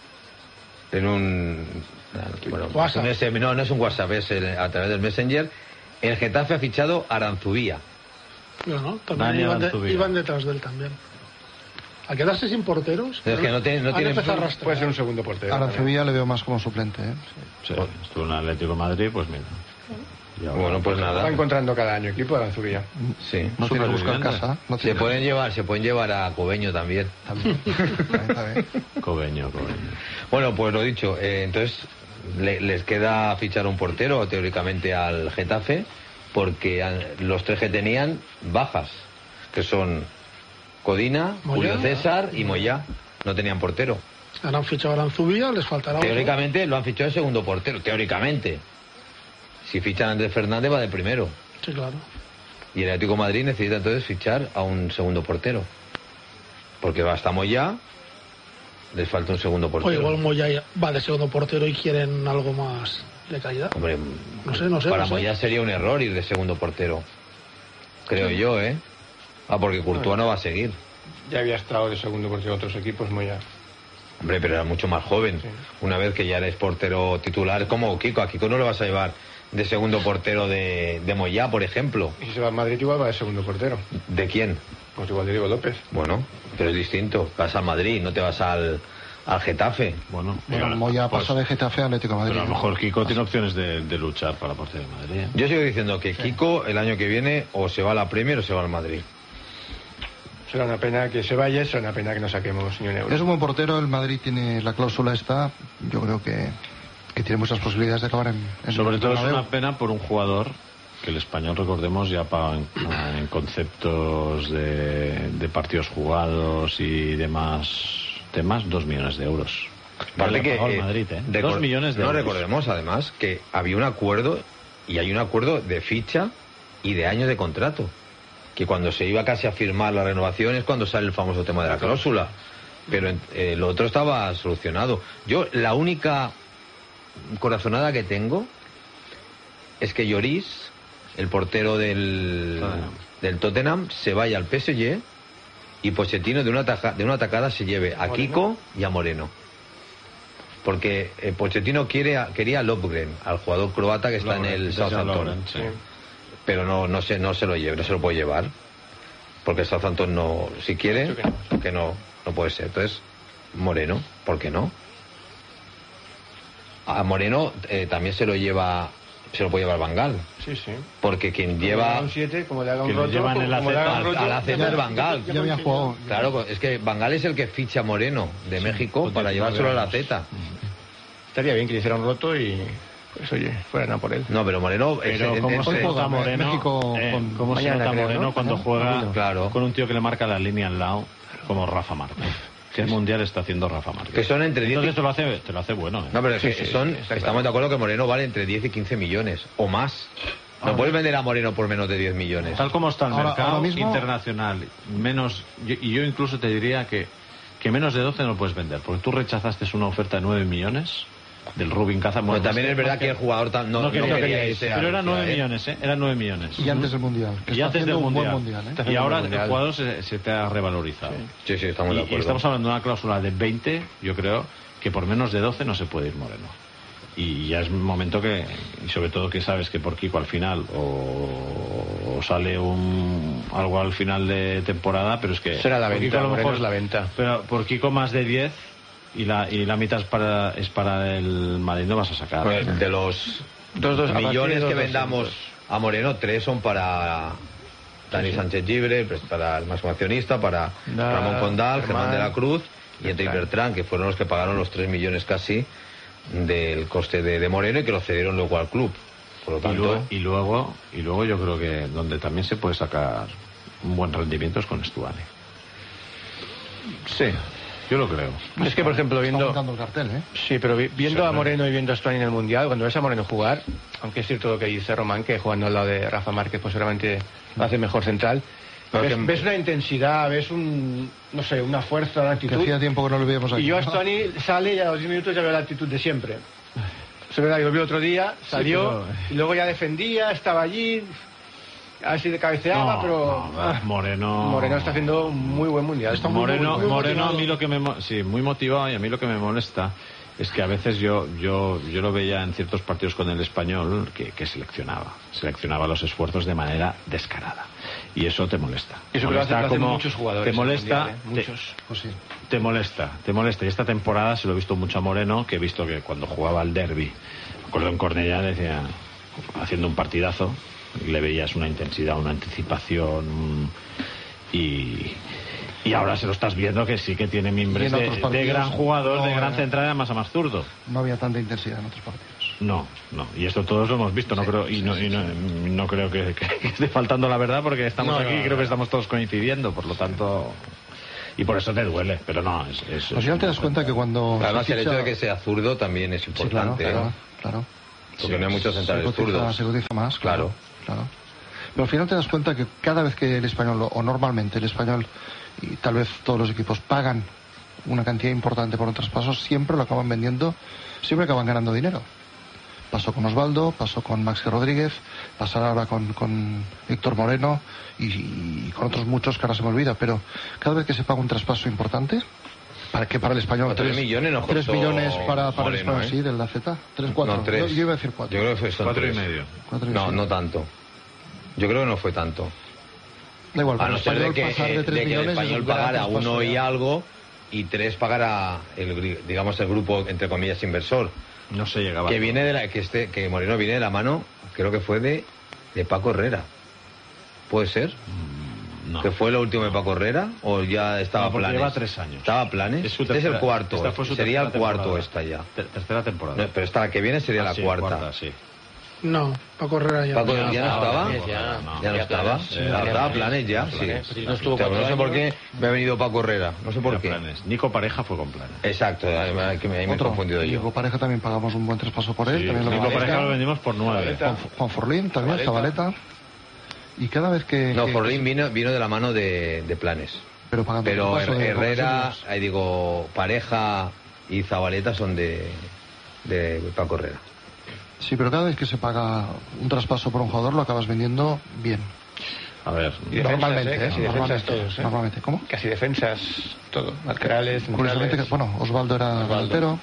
En un... Bueno, WhatsApp. un S M, no, no es un WhatsApp, es el- a través del Messenger. El Getafe ha fichado a Aranzubía. Yo, ¿no? También Dani iban, de- Aranzubía. iban detrás de él también. A quedarse sin porteros. Es que no tiene- no han tiene- empezado a arrastrar. Puede ser un segundo portero. A Arancibia le veo más como suplente, ¿eh? Sí, estuvo en Atlético de Madrid, pues mira. Y ahora- Bueno, pues Va nada. encontrando cada año equipo de Aranzubía. Sí. No tiene que buscar Superviviente. casa. No Se tiene pueden llevar, se pueden llevar a Cobeño también. También. También, también. Cobeño, Cobeño. Bueno, pues lo dicho, eh, entonces le- les queda fichar un portero teóricamente al Getafe porque han- los tres que tenían bajas, que son Codina, Moyá. Julio César y Moyá. No tenían portero. Ahora han fichado a Aranzubía, les faltará otro. Teóricamente lo han fichado de segundo portero, teóricamente. Si fichan a Andrés Fernández va de primero. Sí, claro. Y el Atlético de Madrid necesita entonces fichar a un segundo portero. Porque basta Moyá, les falta un segundo O portero. igual Moya ya va de segundo portero y quieren algo más de calidad. Hombre, No sé, no sé. para no sé. Moyá sería un error ir de segundo portero. Creo yo, ¿eh? Ah, porque Courtois no va a seguir. Ya había estado de segundo portero en otros equipos, muy ya. Hombre, pero era mucho más joven. Sí. Una vez que ya eres portero titular, es como Kiko. A Kiko no lo vas a llevar de segundo portero de, de Moyá, por ejemplo. Y si se va al Madrid, igual va de segundo portero. ¿De quién? Pues igual de Diego López. Bueno, pero es distinto. Vas al Madrid, no te vas al, al Getafe. Bueno, Bueno, pero- Moya pues- pasa de Getafe a Atlético de Madrid. Pero a lo mejor Kiko tiene opciones de, de luchar para la portería de Madrid. ¿eh? Yo sigo diciendo que Kiko el año que viene o se va a la Premier o se va al Madrid. Será una pena que se vaya, será una pena que no saquemos ni un euro. Es un buen portero, el Madrid tiene la cláusula esta, yo creo que, que tiene muchas posibilidades de acabar en, en Sobre el todo es Bernabéu. una pena por un jugador que el español, recordemos, ya paga en, en conceptos de, de partidos jugados y demás temas, dos millones de euros. Ya le Vale ha que, pagado el eh, Madrid, ¿eh? recor- Dos millones de no euros. recordemos además que había un acuerdo y hay un acuerdo de ficha y de años de contrato. Que cuando se iba casi a firmar la renovación es cuando sale el famoso tema de la cláusula. Pero eh, lo otro estaba solucionado. Yo, la única corazonada que tengo es que Lloris, el portero del, del Tottenham, se vaya al P S G y Pochettino de una, taja, de una tacada se lleve a Kiko y a Moreno. Porque eh, Pochettino quiere a, quería a Lofgren, al jugador croata que está Lofgren, en el Southampton. Sí. Pero no, no, se, no se lo lleve, no se lo puede llevar. Porque el Southampton no, si quiere, que no, que no, no puede ser. Entonces, Moreno, ¿por qué no? A Moreno eh, también se lo lleva, se lo puede llevar Van Gaal. Sí, sí. Porque quien como lleva... Un siete, como le haga un que roto, llevan el como le haga un roto, a la Z es Van Gaal. Ya había jugado. Claro, es que Van Gaal es el que ficha a Moreno de sí, México para llevárselo a la Z. Estaría bien que le hiciera un roto y... Pues oye, fueran a por él. No, pero Moreno... Pero ¿cómo se nota Moreno? México, eh, con... ¿Cómo se nota Moreno ¿no? cuando juega claro. con un tío que le marca la línea al lado, como Rafa Márquez? ¿Qué mundial está haciendo Rafa Márquez? Que son entre diez... Entonces te lo hace, te lo hace bueno. ¿eh? No, pero es sí, que sí, son... sí, estamos claro. de acuerdo que Moreno vale entre diez y quince millones, o más. No ah, puedes vender a Moreno por menos de diez millones. Tal como está el ahora, mercado ahora mismo... internacional, menos... Y yo incluso te diría que, que menos de doce no lo puedes vender, porque tú rechazaste una oferta de nueve millones... del Rubin Kazan. Bueno, también es verdad que el jugador tam, no, no, quería, no quería irse. Pero eran nueve ¿eh? millones, ¿eh? Eran nueve millones. Y antes del Mundial. Que y antes del Mundial. mundial ¿eh? Y ahora el jugador se, se te ha revalorizado. Sí, sí, sí estamos y, de acuerdo. Y estamos hablando de una cláusula de veinte, yo creo que por menos de doce no se puede ir Moreno. Y ya es un momento que, y sobre todo que sabes que por Kiko al final o, o sale un algo al final de temporada, pero es que... Será la venta, Kiko, a lo mejor es la venta. Pero por Kiko más de diez... Y la, y la mitad es para, es para el Madrid, no vas a sacar. Pues de los dos, dos, millones dos, que dos, vendamos dos, a Moreno, tres son para Dani sí. Sánchez Gibre, para el máximo accionista, para da, Ramón Condal, Germán, Germán de la Cruz y Enrique Bertrán, que fueron los que pagaron los tres millones casi del coste de, de Moreno y que lo cedieron luego al club. Por lo tanto... y, luego, y, luego, y luego yo creo que donde también se puede sacar un buen rendimiento es con Stuani. Sí. Yo lo creo. Es que, por ejemplo, viendo... Está el cartel, ¿eh? Sí, pero vi, viendo sí, a Moreno y viendo a Stuani en el Mundial, cuando ves a Moreno jugar, aunque es cierto lo que dice Román, que jugando al lado de Rafa Márquez, pues seguramente lo hace mejor central, ves, que... ves una intensidad, ves un... no sé, una fuerza, una actitud... Que hacía tiempo que no lo veíamos aquí. Y yo a Stuani sale y a los diez minutos ya veo la actitud de siempre. Es verdad, yo lo vi otro día, salió, sí, pero... y luego ya defendía, estaba allí... A ver si de cabeceaba, no, pero... No, ah, Moreno... Moreno está haciendo un muy buen mundial. Está Moreno, muy, muy, muy Moreno a mí lo que me... Sí, muy motivado, y a mí lo que me molesta es que a veces yo yo yo lo veía en ciertos partidos con el Español que, que seleccionaba. Seleccionaba los esfuerzos de manera descarada. Y eso te molesta. Eso molesta lo hacen como muchos jugadores. Te molesta... Mundial, ¿eh? Muchos. Te, pues sí. te molesta, te molesta. Y esta temporada se lo he visto mucho a Moreno, que he visto que cuando jugaba al derbi, me acuerdo en Cornellá, decía, haciendo un partidazo, le veías una intensidad, una anticipación y, y ahora se lo estás viendo que sí que tiene mimbres de, de gran jugador, no, de gran central, además a más zurdo. No había tanta intensidad en otros partidos. No, no, y esto todos lo hemos visto, no sí, creo y no, sí, y no, no creo que, que, que esté faltando la verdad porque estamos no, aquí y no, creo no. que estamos todos coincidiendo, por lo tanto... Y por eso te duele, pero no, es... es al final te das cuenta que cuando... Además ficha... el hecho de que sea zurdo también es importante. Sí, claro, ¿eh? claro, claro. Porque sí, no hay muchos centrales se cotiza, zurdos. Se cotiza más, claro, claro. claro. Pero al final te das cuenta que cada vez que el español, o normalmente el español, y tal vez todos los equipos pagan una cantidad importante por un traspaso, siempre lo acaban vendiendo, siempre acaban ganando dinero. Pasó con Osvaldo, pasó con Maxi Rodríguez, pasará ahora con, con Héctor Moreno y, y con otros muchos que ahora se me olvida, pero cada vez que se paga un traspaso importante, para que para el español tres millones no tres millones para, para Moreno, el español, ¿eh? Sí, de la Z, tres, cuatro. No, tres. Yo, yo iba a decir cuatro. Yo creo que fue cuatro tres. y medio. Cuatro y no, medio. no tanto. Yo creo que no fue tanto. Da igual, a no ser de que, pasar de, tres de que el español pagara uno y algo y tres pagara el, digamos, el grupo entre comillas inversor. No se llegaba. Que viene de la, que este, que Moreno viene de la mano, creo que fue de, de Paco Herrera. ¿Puede ser? No. ¿Que fue lo último de Paco Herrera? ¿O ya estaba no, Planes? Lleva tres años. ¿Estaba Planes? Es, su tercera, este es el cuarto. Esta fue su sería el cuarto temporada. esta ya. Ter tercera temporada. No, pero esta la que viene sería ah, la sí, cuarta. cuarta sí. No, Paco Herrera ya. ¿Paco ya, ya no estaba? Planes, ya, no, ya no estaba. Sí, ya no estaba Planes ya, sí. Sí, no, estuvo o sea, no sé por qué me ha venido Paco Herrera. No sé por qué. Planes. Nico Pareja fue con Planes. Exacto, que me, me he confundido yo. Nico Pareja también pagamos un buen traspaso por él. Sí, también lo Nico Pareja lo vendimos por nueve. Juan, Juan Forlín también, Zabaleta. Y cada vez que... No, que- Forlín vino, vino de la mano de, de Planes. Pero pagando Pero un paso Her- de Herrera, comisiones. ahí digo, Pareja y Zabaleta son de, de Paco Herrera. Sí, pero cada vez que se paga un traspaso por un jugador lo acabas vendiendo bien. A ver, Y defensas, Normalmente, ¿eh? ¿eh? Casi defensas Normalmente, todos, ¿eh? normalmente. ¿Cómo? Casi defensas, todo. Laterales, Curiosamente, que, centrales. bueno, Osvaldo era Osvaldo. delantero.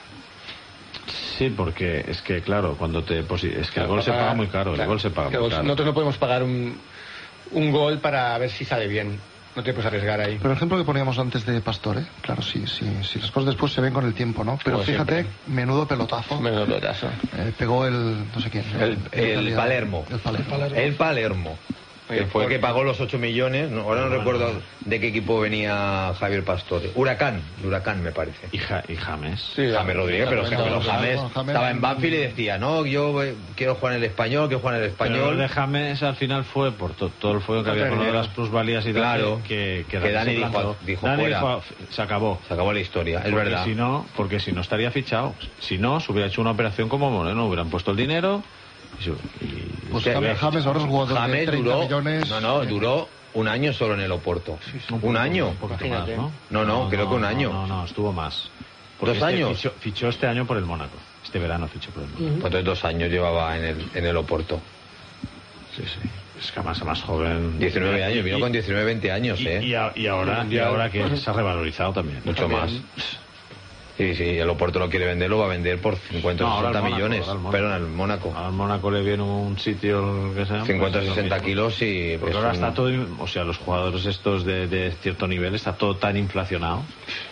sí, porque es que, claro, cuando te... posi- Es que el gol se paga muy caro, el Claro. gol se paga Que muy vos- caro. Nosotros no podemos pagar un, un gol para ver si sale bien. No te puedes arriesgar ahí. Pero el ejemplo que poníamos antes de Pastore, claro, sí, sí, sí, las cosas después se ven con el tiempo, ¿no? Pero Como fíjate, siempre. menudo pelotazo. Menos pelotazo. Eh, pegó el, no sé quién. El, el Italia- Palermo. El Palermo. El Palermo. Que fue el que pagó los ocho millones. No, ahora no recuerdo de qué equipo venía Javier Pastore. Huracán, de Huracán me parece. Y, Ja- y James. Sí, James Rodríguez, pero, James, pero James, James, James, James, estaba en Banfield y decía, no, yo eh, quiero jugar en el español, quiero jugar en el Pero español. lo de James al final fue por to- todo el fuego que había con lo de las plusvalías y tal, Claro. que, que, Que Dani se dijo- plantó. dijo Dani fuera. dijo, se acabó. Se acabó la historia, es Porque verdad. Si no, porque si no estaría fichado. Si no, se hubiera hecho una operación como Moreno, hubieran puesto el dinero y, se- y- Pues Sí, James, James ahora es un jugador de James treinta duró, millones. no, no, duró un año solo en el Oporto. Un año. Un poquito más, ¿no? No, no, creo que un año. No, no, estuvo más. ¿Dos este años? Fichó, fichó este año por el Mónaco. Este verano fichó por el Mónaco. Pues entonces dos años llevaba en el, en el Oporto. Sí, sí. Es que además es más joven. diecinueve años, vino Y- con diecinueve, veinte años, y, ¿eh? y a- y ahora, y ahora que se ha revalorizado también. Mucho más. Sí, sí, el Oporto lo quiere vender, lo va a vender por cincuenta o No, ahora sesenta el Mónaco, millones. ahora el Mónaco. Pero en el Mónaco. Al Mónaco le viene un sitio que sea. cincuenta o pues, sesenta lo mismo. kilos y... Porque es ahora un- está todo, o sea, los jugadores estos de, de cierto nivel está todo tan inflacionado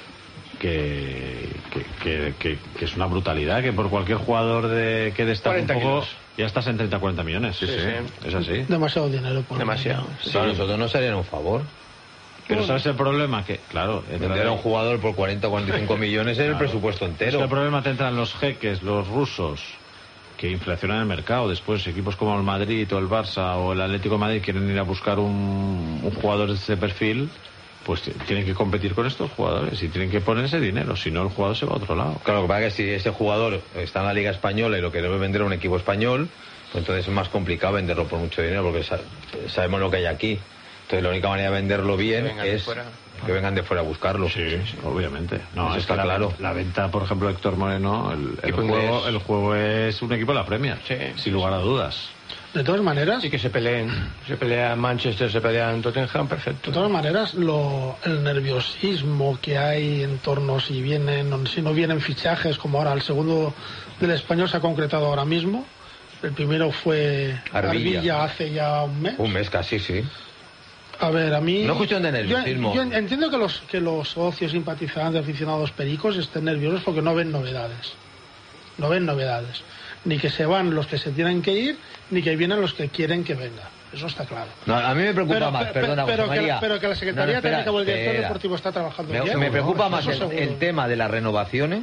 que, que, que, que- que es una brutalidad, que por cualquier jugador de que destaque un cuarenta poco kilos. ya estás en treinta cuarenta millones, sí, sí, Sí, sí. es así. Demasiado dinero por Demasiado. Sí, a nosotros nos harían un favor. Pero ¿sabes el problema? Que, claro, entra Vender a ahí. un jugador por cuarenta o cuarenta y cinco millones es el Claro. presupuesto Es que entero. el problema te entran los jeques, los rusos, que inflacionan el mercado. Después, equipos como el Madrid o el Barça o el Atlético de Madrid quieren ir a buscar un, un jugador de ese perfil, pues t- tienen que competir con estos jugadores y tienen que ponerse dinero. Si no, el jugador se va a otro lado. Claro, lo que pasa es que si ese jugador está en la Liga Española y lo que debe vender a un equipo español, pues entonces es más complicado venderlo por mucho dinero porque sa- sabemos lo que hay aquí. Entonces la única manera de venderlo bien Que vengan de es fuera. que vengan de fuera a buscarlo. Sí, obviamente. No, Eso es está que la, claro. la venta, por ejemplo, de Héctor Moreno, el, el Equipo juego, inglés. el juego es un equipo de la Premier, Sí. sin lugar a dudas. De todas maneras, Sí que se peleen. Se pelea en Manchester, se pelea en Tottenham, perfecto. de todas maneras, lo, el nerviosismo que hay en torno si vienen o si no vienen fichajes, como ahora el segundo del español se ha concretado ahora mismo. El primero fue Arbilla. Arbilla hace ya un mes. Un mes casi, sí. A ver, a mí... No es cuestión de nerviosismo. Yo, yo entiendo que los, que los socios, simpatizantes, aficionados pericos estén nerviosos porque no ven novedades. No ven novedades. Ni que se van los que se tienen que ir, ni que vienen los que quieren que venga. Eso está claro. No, a mí me preocupa Pero, más, pero- perdona, pero José que, María. la, pero que la Secretaría No, no, espera, Técnica o el director espera. deportivo está trabajando Me, bien. me preocupa Eso más el, seguro. el tema de las renovaciones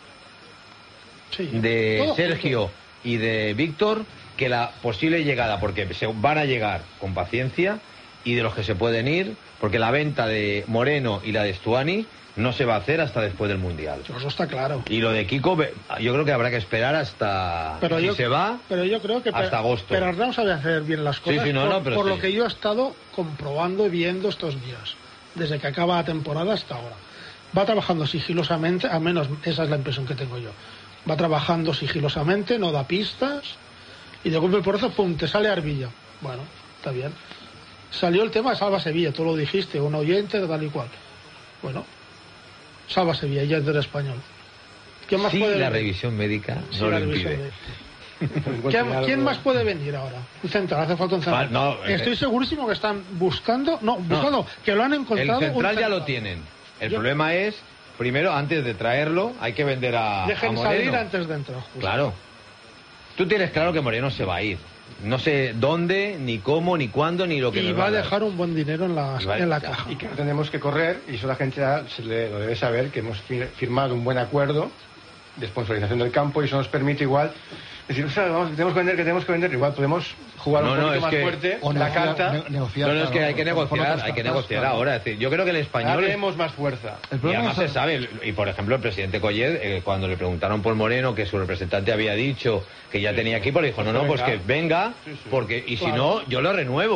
Sí. de Todo Sergio y de Víctor que la posible llegada, porque se van a llegar con paciencia, y de los que se pueden ir, porque la venta de Moreno y la de Stuani no se va a hacer hasta después del Mundial. junto. Eso está claro. Y lo de Kiko, ve- yo creo que habrá que esperar hasta... Pero si yo, se va, pero yo creo que hasta pero- agosto. Pero Arnau sabe hacer bien las Sí, cosas sí, no, por, no, pero por sí. lo que yo he estado comprobando y viendo estos días, desde que acaba la temporada hasta ahora. Va trabajando sigilosamente, al menos esa es la impresión que tengo yo. Va trabajando sigilosamente, no da pistas, y de golpe por eso, pum, te sale Arbilla. Bueno, está bien. Salió el tema de Salva Sevilla, tú lo dijiste, un oyente, tal y cual. Bueno, Salva Sevilla, ya es del español. ¿Quién más sí, puede la venir? revisión médica Sí, no la lo revisión impide. de- ¿Quién, quién más puede venir ahora? Un central, hace falta un central. Ah, no, eh, Estoy segurísimo que están buscando, no, buscando, que lo han El encontrado. un central ya lo central. tienen. El Yo- problema es, primero, antes de traerlo, hay que vender a, a Dejen Moreno. salir antes de entrar. justo. Claro. Tú tienes claro que Moreno se va a ir. No sé dónde, ni cómo, ni cuándo, ni lo que Y nos va a dar. dejar un buen dinero en la, Y va- en la caja. Y que no tenemos que correr, y eso la gente ya se le, lo debe saber, que hemos fir- firmado un buen acuerdo de sponsorización del campo, y eso nos permite igual decir, o sea, vamos, que tenemos que vender, que tenemos que vender, igual podemos jugar No, un no, poquito es más que- fuerte O la negociar- carta. ne- negociar, No, no, es que claro, hay que con negociar, otras hay que cartas, negociar claro. ahora. Es decir, yo creo que el español... Ahora es- tenemos más fuerza. El Y problema además es- se sabe, y por ejemplo el presidente Collet, eh, cuando le preguntaron por Moreno, que su representante había dicho que ya tenía equipo, le dijo, no, no, pues que venga, Sí, sí. porque y si Claro. no, yo lo renuevo.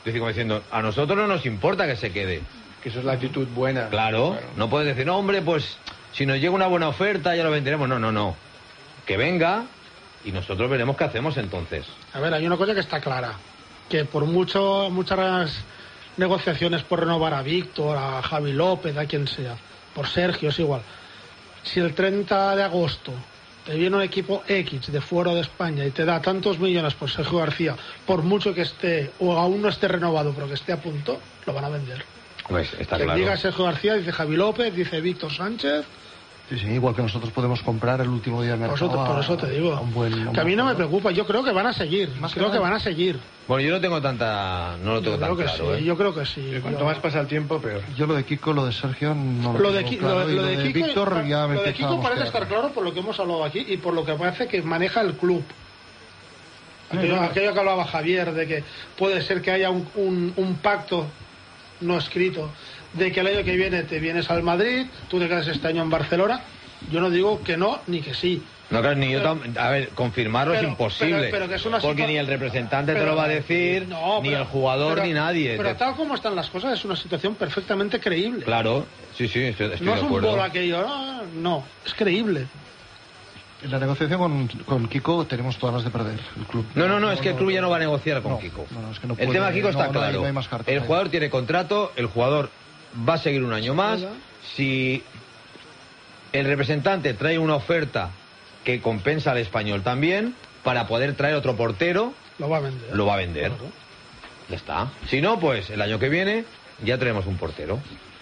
decir, como diciendo, a nosotros no nos importa que se quede. Que eso es la actitud buena. Claro, claro. No puedes decir, no, hombre, pues si nos llega una buena oferta ya lo venderemos. No, no, no. Que venga y nosotros veremos qué hacemos entonces. A ver, hay una cosa que está clara. Que por mucho muchas negociaciones por renovar a Víctor, a Javi López, a quien sea, por Sergio, es igual. Si el treinta de agosto te viene un equipo X de fuera de España y te da tantos millones por Sergio García, por mucho que esté, o aún no esté renovado, pero que esté a punto, lo van a vender. Pues está que claro. Diga Sergio García, dice Javi López, dice Víctor Sánchez. Sí, sí, igual que nosotros podemos comprar el último día de mercado. Por eso, por eso te digo. A un buen, a un que a mí no buen me preocupa, yo creo que van a seguir. Más creo que, que van a seguir. Bueno, yo no tengo tanta. No lo tengo yo tan creo que claro. Sí, ¿eh? Yo creo que sí. Y cuanto yo... más pasa el tiempo, peor. Yo lo de Kiko, lo de Sergio, no lo, lo de, tengo claro. Lo, lo, de, de Kiko, Víctor ya me Lo de Kiko parece a estar claro por lo que hemos hablado aquí y por lo que parece que maneja el club. Aquello, aquello que hablaba Javier, de que puede ser que haya un, un, un pacto no escrito, de que el año que viene te vienes al Madrid, tú te quedas este año en Barcelona. Yo no digo que no, ni que sí. No, claro, ni yo tam... A ver, confirmarlo pero, es imposible. Pero, pero que es una porque situa... ni el representante pero, te lo va a decir, no, ni pero, el jugador, pero, ni nadie. Pero te... tal como están las cosas, es una situación perfectamente creíble. Claro, sí, sí, estoy, estoy no de es acuerdo. un gol aquello, no, no, es creíble. En la negociación con, con Kiko tenemos todas las de perder. El club. No, no, no, es que el club ya no va a negociar con no, Kiko. No, no, es que no el puede, tema Kiko está no, claro. No hay, no hay más cartas, el jugador tiene contrato, el jugador va a seguir un año más. Si el representante trae una oferta que compensa al Español también, para poder traer otro portero, lo va a vender. Lo va a vender. Claro. Ya está. Si no, pues el año que viene ya tenemos un portero.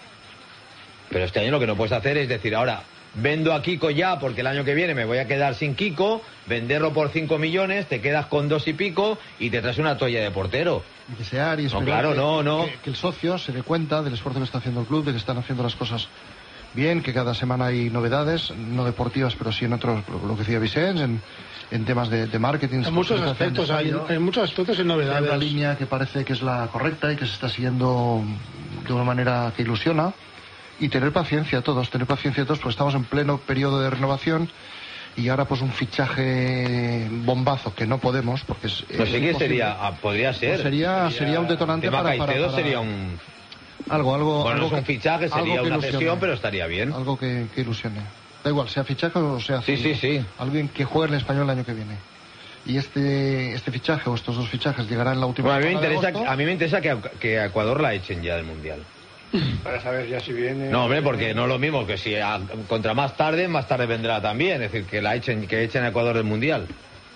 Pero este año lo que no puedes hacer es decir, ahora vendo a Kiko ya porque el año que viene me voy a quedar sin Kiko, venderlo por cinco millones, te quedas con dos y pico y te traes una toalla de portero. Y desear y no, claro, que, no, no. Que, que el socio se dé cuenta del esfuerzo que está haciendo el club, de que están haciendo las cosas bien, que cada semana hay novedades, no deportivas, pero sí en otros, lo que decía Vicens, en, en temas de, de marketing. En muchos aspectos, hay, hay muchos aspectos y novedades. Hay una línea que parece que es la correcta y que se está siguiendo de una manera que ilusiona. Y tener paciencia todos, tener paciencia todos, porque estamos en pleno periodo de renovación y ahora pues un fichaje bombazo que no podemos, porque es, no sé qué sería, podría ser. Pues sería, sería, sería un detonante para, para, para, para... sería un... Algo, algo... Bueno, algo no es un que, fichaje, sería una cesión, pero estaría bien. Algo que, que ilusione. Da igual, sea fichaje o sea... Sí, sí, sí. Alguien que juegue en español el año que viene. Y este este fichaje o estos dos fichajes llegarán en la última... Bueno, a, mí me interesa, a mí me interesa que, que a Ecuador la echen ya del Mundial. Para saber ya si viene... No, hombre, porque no es lo mismo que si a, contra más tarde, más tarde vendrá también. Es decir, que la echen, que echen a Ecuador del Mundial.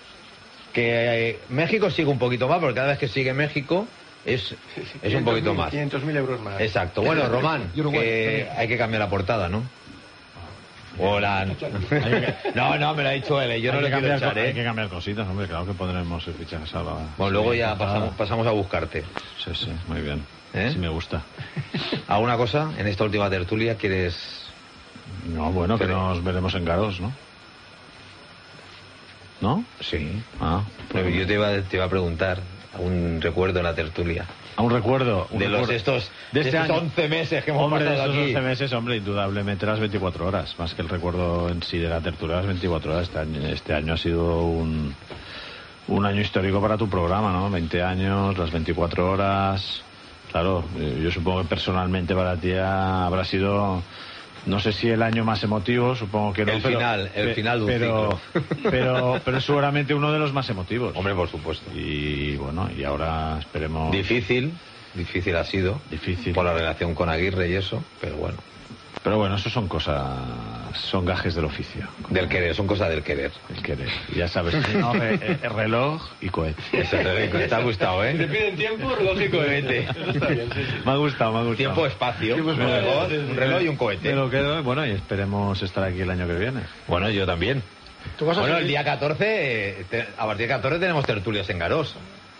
Que eh, México sigue un poquito más, porque cada vez que sigue México es, sí, sí, es un poquito más. quinientos mil euros más. Exacto. Bueno, Román, que hay que cambiar la portada, ¿no? Hola. No, no, me lo ha dicho él. Yo no le quiero echar, ¿eh? Hay que cambiar cositas, hombre. Claro que pondremos fichajes ahora. Bueno, luego ya pasamos, pasamos a buscarte. Sí, sí, muy bien. ¿Eh? Sí me gusta. ¿Alguna cosa en esta última tertulia quieres...? No, bueno, que nos veremos en Garós, ¿no? ¿No? Sí. Ah, pues yo te iba, te iba a preguntar un recuerdo en la tertulia. ¿A un recuerdo? Un de recuerdo. los estos, de este de estos año. once meses que hemos hombre, pasado de estos aquí. once meses, hombre, indudablemente las veinticuatro horas. Más que el recuerdo en sí de la tertulia, las veinticuatro horas. Este año, este año ha sido un, un año histórico para tu programa, ¿no? veinte años, las veinticuatro horas... Claro, yo supongo que personalmente para ti habrá sido, no sé si el año más emotivo, supongo que no. El pero, final, el pe, final de un pero, ciclo. Pero, pero seguramente uno de los más emotivos. Hombre, por supuesto. Y bueno, y ahora esperemos... Difícil, difícil ha sido. Difícil. Por la relación con Aguirre y eso, pero bueno. Pero bueno, eso son cosas, son gajes del oficio. Del querer, son cosas del querer. El querer. Ya sabes, ¿no? el, el reloj y cohete. Ese reloj, te ha gustado, ¿eh? Si te piden tiempo, reloj y cohete. Eso está bien, sí, sí. Me ha gustado, me ha gustado. Tiempo, espacio, Tiempo, un, reloj, un reloj y un cohete. Me lo quedo, bueno, y esperemos estar aquí el año que viene. Bueno, yo también. ¿Tú vas a bueno, seguir? el día catorce, te, a partir del catorce tenemos tertulias en Garós.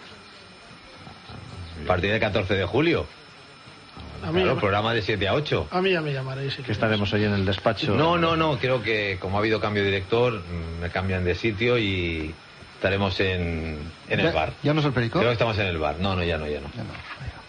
A partir del catorce de julio. A mí, claro, programa de siete a ocho. A mí ya me llamaréis. Si que estaremos hoy en el despacho. No, no, no, creo que como ha habido cambio de director, me cambian de sitio y estaremos en, en ¿Ya, el bar. ¿Ya no es el Perico? Creo que estamos en el bar. No, no, ya no, ya no. Ya no.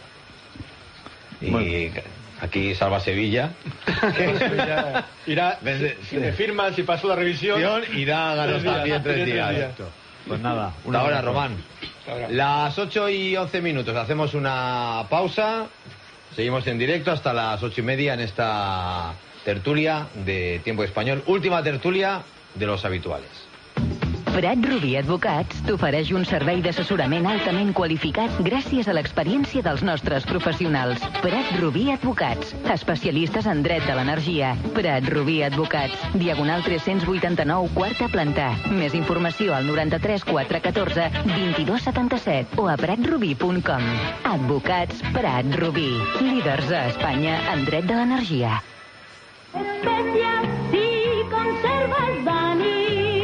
Y Bueno. aquí salva Sevilla. Irá, irá si me firman, si paso la revisión, irá a Garós también tres días. Pues nada. Hasta ahora, Román. Las ocho y once minutos, hacemos una pausa, seguimos en directo hasta las ocho y media en esta tertulia de Tiempo Español, última tertulia de los habituales. Prat Rubí Advocats t'ofereix un servei d'assessorament altament qualificat gràcies a l'experiència dels nostres professionals. Prat Rubí Advocats, especialistes en dret de l'energia. Prat Rubí Advocats, diagonal tres-cents vuitanta-nou, quarta planta. Més informació al noranta-tres quatre catorze vint-i-dos setanta-set o a prat rubí punt com. Advocats Prat Rubí, líders a Espanya en dret de l'energia. Especias y conservas Dani.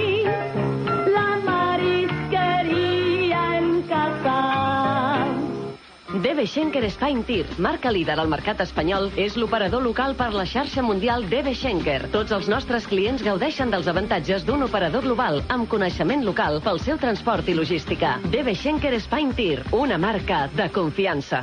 D B Schenker Spain Tir, marca líder al mercat espanyol, és l'operador local per la xarxa mundial D B Schenker. Tots els nostres clients gaudeixen dels avantatges d'un operador global amb coneixement local pel seu transport i logística. D B Schenker Spain Tir, una marca de confiança.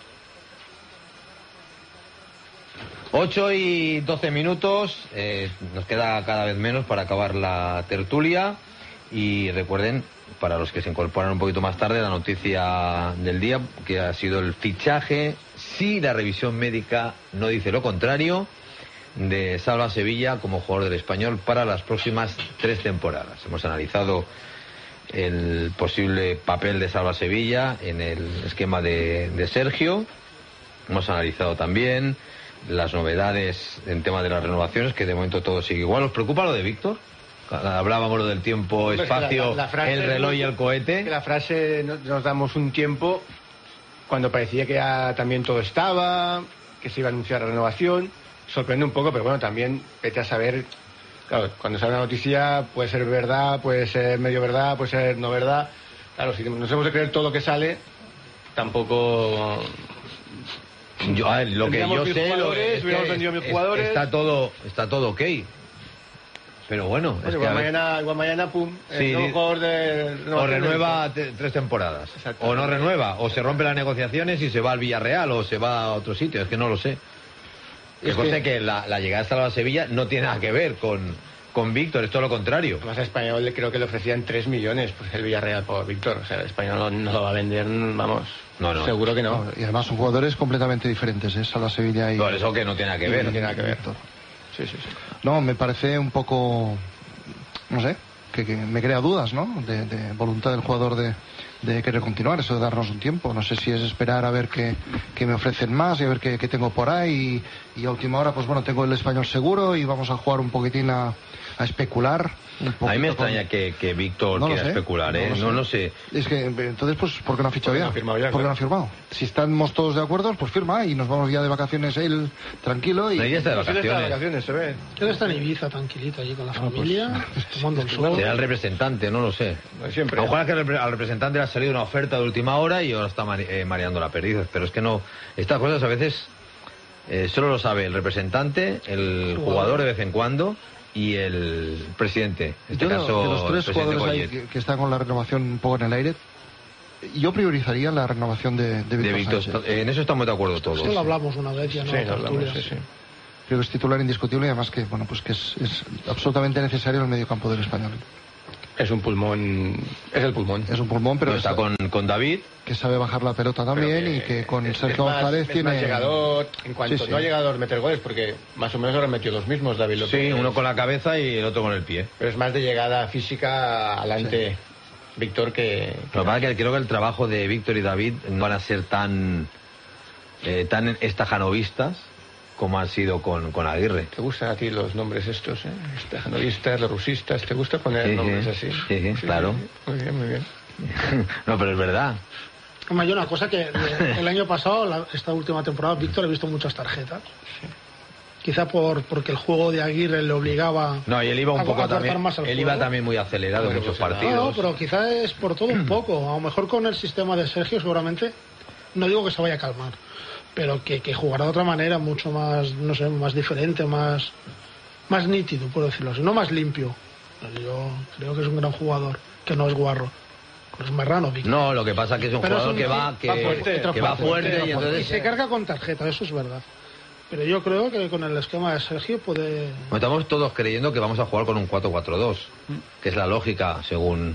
ocho y doce minutos, eh, nos queda cada vez menos para acabar la tertulia y recuerden, para los que se incorporan un poquito más tarde, la noticia del día, que ha sido el fichaje, si la revisión médica no dice lo contrario, de Salva Sevilla como jugador del Español para las próximas tres temporadas. Hemos analizado el posible papel de Salva Sevilla en el esquema de, de Sergio. Hemos analizado también las novedades en tema de las renovaciones, que de momento todo sigue igual. ¿Os preocupa lo de Víctor? Hablábamos lo del tiempo, espacio, la, la frase, el reloj y el cohete. Que la frase, nos damos un tiempo cuando parecía que ya también todo estaba, que se iba a anunciar la renovación. Sorprende un poco, pero bueno, también vete a saber, claro, cuando sale una noticia puede ser verdad, puede ser medio verdad, puede ser no verdad. Claro, si nos hemos de creer todo lo que sale, tampoco... Yo, a ver, lo que yo sé, lo, es que mis jugadores. Está todo, está todo ok. Pero bueno, pues es igual, que mañana, igual mañana, pum, sí, el nuevo jugador de... O renueva te, tres temporadas, o no renueva, o se rompen las negociaciones y se va al Villarreal, o se va a otro sitio, es que no lo sé. Es que sé que la, la llegada de Salva Sevilla no tiene nada que ver con, con Víctor, es todo lo contrario. Además a Español creo que le ofrecían tres millones pues el Villarreal por Víctor, o sea, el Español no, no lo va a vender, vamos, no, no. seguro que no. Y además son jugadores completamente diferentes, ¿eh? Salva Sevilla y... Por eso que no tiene nada que ver. No tiene nada que ver. Sí, sí, sí. No, me parece un poco... no sé, que, que me crea dudas, ¿no? De, de voluntad del jugador de, de querer continuar, eso de darnos un tiempo. No sé si es esperar a ver qué, qué me ofrecen más y a ver qué, qué tengo por ahí. Y, y a última hora, pues bueno, tengo el Español seguro y vamos a jugar un poquitín a, a especular. A mí me extraña con... que, que Víctor no quiera sé, especular, ¿eh? No, no lo sé. Es que entonces, pues, ¿por qué no ha fichado ya? No ha firmado ya, ¿Por qué no ha firmado? Si estamos todos de acuerdo, pues firma y nos vamos ya de vacaciones él tranquilo. Y no, ya está de vacaciones. Está de vacaciones, se ve. Él está en Ibiza tranquilito allí con la familia, no, pues, tomando el sol. Será el representante, no lo sé. Siempre. A lo mejor es que al representante le ha salido una oferta de última hora y ahora está eh, mareando la perdiz. Pero es que no, estas cosas a veces eh, solo lo sabe el representante, el jugador de vez en cuando y el presidente. En este yo, caso, de los tres jugadores ahí que, que están con la renovación un poco en el aire, yo priorizaría la renovación de, de Víctor Sánchez. En eso estamos de acuerdo todos. Eso lo hablamos una vez ya, ¿no? Sí, lo hablamos, sí, sí. Creo que es titular indiscutible y además que, bueno, pues que es, es absolutamente necesario en el medio campo del Español. Es un pulmón, es el pulmón. Es un pulmón, pero no, está con, con David, que sabe bajar la pelota también que, y que con es, Sergio es más, González es tiene... más llegador, en cuanto sí, sí. no ha llegado a meter goles, porque más o menos ahora metió los mismos David López. Sí, uno con la cabeza y el otro con el pie. Pero es más de llegada física adelante, sí. Víctor, que... que Lo que pasa es que creo que el trabajo de Víctor y David no van a ser tan, eh, tan estajanovistas como han sido con, con Aguirre. ¿Te gustan a ti los nombres estos, eh? Estajanovistas, los rusistas, ¿te gusta poner sí, nombres sí. así? Sí, sí, sí, claro. Muy bien, muy bien. No, pero es verdad. Hombre, hay una cosa que el año pasado, la, esta última temporada, Víctor ha visto muchas tarjetas. Sí. Quizá por porque el juego de Aguirre le obligaba no, y él iba un a, poco a también, más al él juego. iba también muy acelerado en muchos partidos. No, no, pero quizá es por todo un poco. A lo mejor con el sistema de Sergio seguramente, no digo que se vaya a calmar, pero que, que jugará de otra manera, mucho más, no sé, más diferente, más, más nítido, por decirlo así, no más limpio. Yo creo que es un gran jugador, que no es guarro. Es marrano, Víctor. No, lo que pasa es que es un pero jugador es un, que va, que, va fuerte, que va fuerte, fuerte y, entonces... y se carga con tarjeta, eso es verdad. Pero yo creo que con el esquema de Sergio puede... Estamos todos creyendo que vamos a jugar con un cuatro cuatro dos, que es la lógica según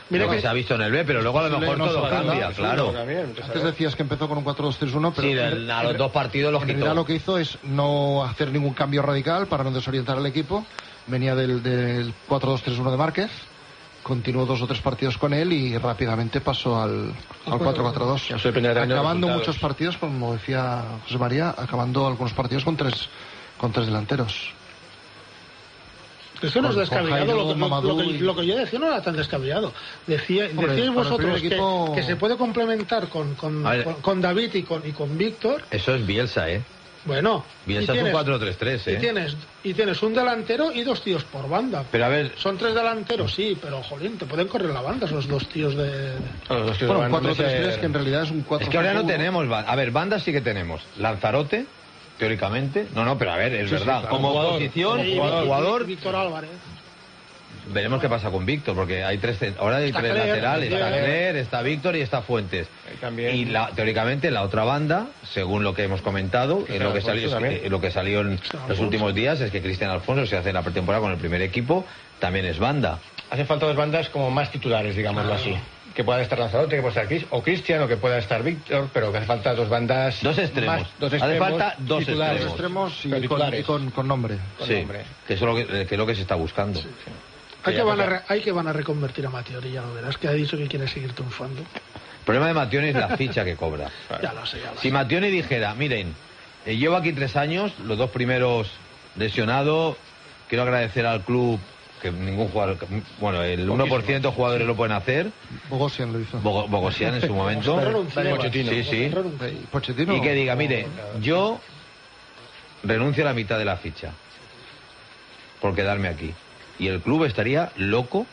Mira lo que se ha visto en el B, pero luego a lo mejor todo cambia, claro. Antes decías que empezó con un cuatro dos tres uno, pero sí, en, a los dos partidos los en quitó. realidad lo que hizo es no hacer ningún cambio radical para no desorientar al equipo. Venía del, del cuatro dos tres uno de Márquez, continuó dos o tres partidos con él y rápidamente pasó al, al cuatro cuatro dos. Acabando muchos partidos, como decía José María, acabando algunos partidos con tres, con tres delanteros. Eso no es descabellado, lo, lo, lo, que, lo que yo decía no era tan descabellado. Decía, Hombre, decíais vosotros equipo... que, que se puede complementar con, con, con, con David y con, y con Víctor. Eso es Bielsa, ¿eh? Bueno, Bielsa es un cuatro tres tres, ¿eh? Y tienes, y tienes un delantero y dos tíos por banda. Pero a ver... Son tres delanteros, sí, pero jolín, te pueden correr la banda esos dos tíos de... Los dos tíos bueno, de un cuatro tres tres ser... que en realidad es un cuatro. Es que ahora no tenemos... A ver, bandas sí que tenemos. Lanzarote... Teóricamente, no, no, pero a ver, es sí, verdad. Sí, claro. Como jugador, posición, sí, jugador, jugador. Víctor Álvarez. Veremos qué pasa con Víctor, porque hay tres, ahora hay está tres Cler, laterales. Está Cler, Cler, está Víctor y está Fuentes. Y, también... y la, teóricamente la otra banda, según lo que hemos comentado, eh, lo, que salió, eh, lo que salió en los últimos días es que Cristian Alfonso se hace la pretemporada con el primer equipo, también es banda. Hacen falta dos bandas como más titulares, digámoslo así. Que pueda estar Lanzarote, que pueda estar Chris, o Cristian, o que pueda estar Víctor, pero que hace falta dos bandas... Dos extremos. Más, dos extremos hace falta dos titulares. extremos. Dos extremos y, con, y con, con nombre. Con sí, nombre. Que eso es lo que, que es lo que se está buscando. Sí, sí. Hay que, van a re, hay que van a reconvertir a Mattioli, ya lo verás, que ha dicho que quiere seguir triunfando. El problema de Mattioli es la ficha que cobra. Ya lo sé, ya lo si sé. Mattioli dijera, miren, eh, llevo aquí tres años, los dos primeros lesionado, quiero agradecer al club... que ningún jugador, bueno, el uno por ciento de jugadores lo pueden hacer. Bogosian lo hizo. Bogo, Bogosian en su momento. Pochettino. Sí, sí. Pochettino. Y que diga, mire, yo renuncio a la mitad de la ficha por quedarme aquí. Y el club estaría loco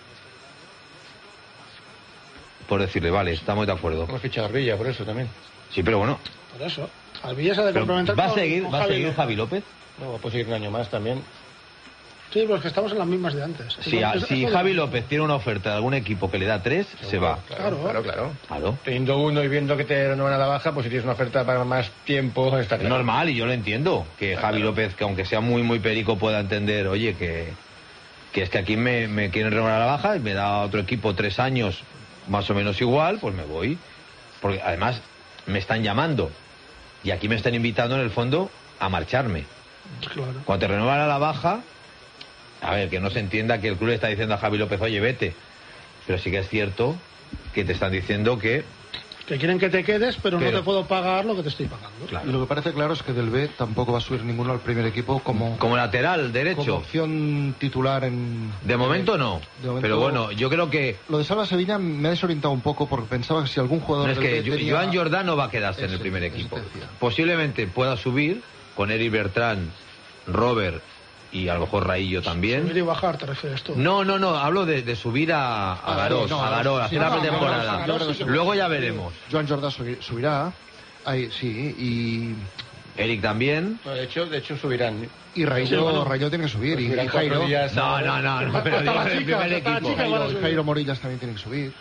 por decirle, vale, estamos de acuerdo. Hemos fichado a Arbilla por eso también. Sí, pero bueno. Por eso. Arbilla se ha de complementar. ¿Va a seguir, ¿va a seguir Javi López? No, puede seguir un año más también. Sí, pues que estamos en las mismas de antes. Sí, a, si Javi López tiene una oferta de algún equipo que le da tres, seguro, se va. Claro, claro, claro. claro. Teniendo uno y viendo que te renovan a la baja, pues si tienes una oferta para más tiempo, está claro. Normal, y yo lo entiendo. Que está Javi claro. López, que aunque sea muy, muy perico, pueda entender, oye, que, que es que aquí me, me quieren renovar a la baja y me da otro equipo tres años más o menos igual, pues me voy. Porque además me están llamando. Y aquí me están invitando, en el fondo, a marcharme. Claro. Cuando te renovan a la baja... A ver, que no se entienda que el club le está diciendo a Javi López, oye, vete. Pero sí que es cierto que te están diciendo que... Que quieren que te quedes, pero, pero no te puedo pagar lo que te estoy pagando. Claro. Y lo que parece claro es que del B tampoco va a subir ninguno al primer equipo como... Como lateral derecho. Como opción titular en... De momento no. De momento, pero bueno, yo creo que... Lo de Salva Sevilla me ha desorientado un poco porque pensaba que si algún jugador... No, es que tenía... Joan Jordán no va a quedarse ese, en el primer equipo. Posiblemente pueda subir con Eric Bertrand, Robert... y a lo mejor Raillo también. Subir y bajar, ¿te refieres tú? No, no, no, hablo de, de subir a, a Garós, no, a Garós, hacer sí, la pretemporada. No, no, no, luego ya veremos. Joan Jordá subirá, ahí, sí, y... Eric también. No, de hecho, de hecho subirán. Y Raillo, sí, bueno, Raillo tiene que subir, y, y Jairo... No, no, no, no, pero digo, el primer equipo. Jairo, Jairo Morillas también tiene que subir.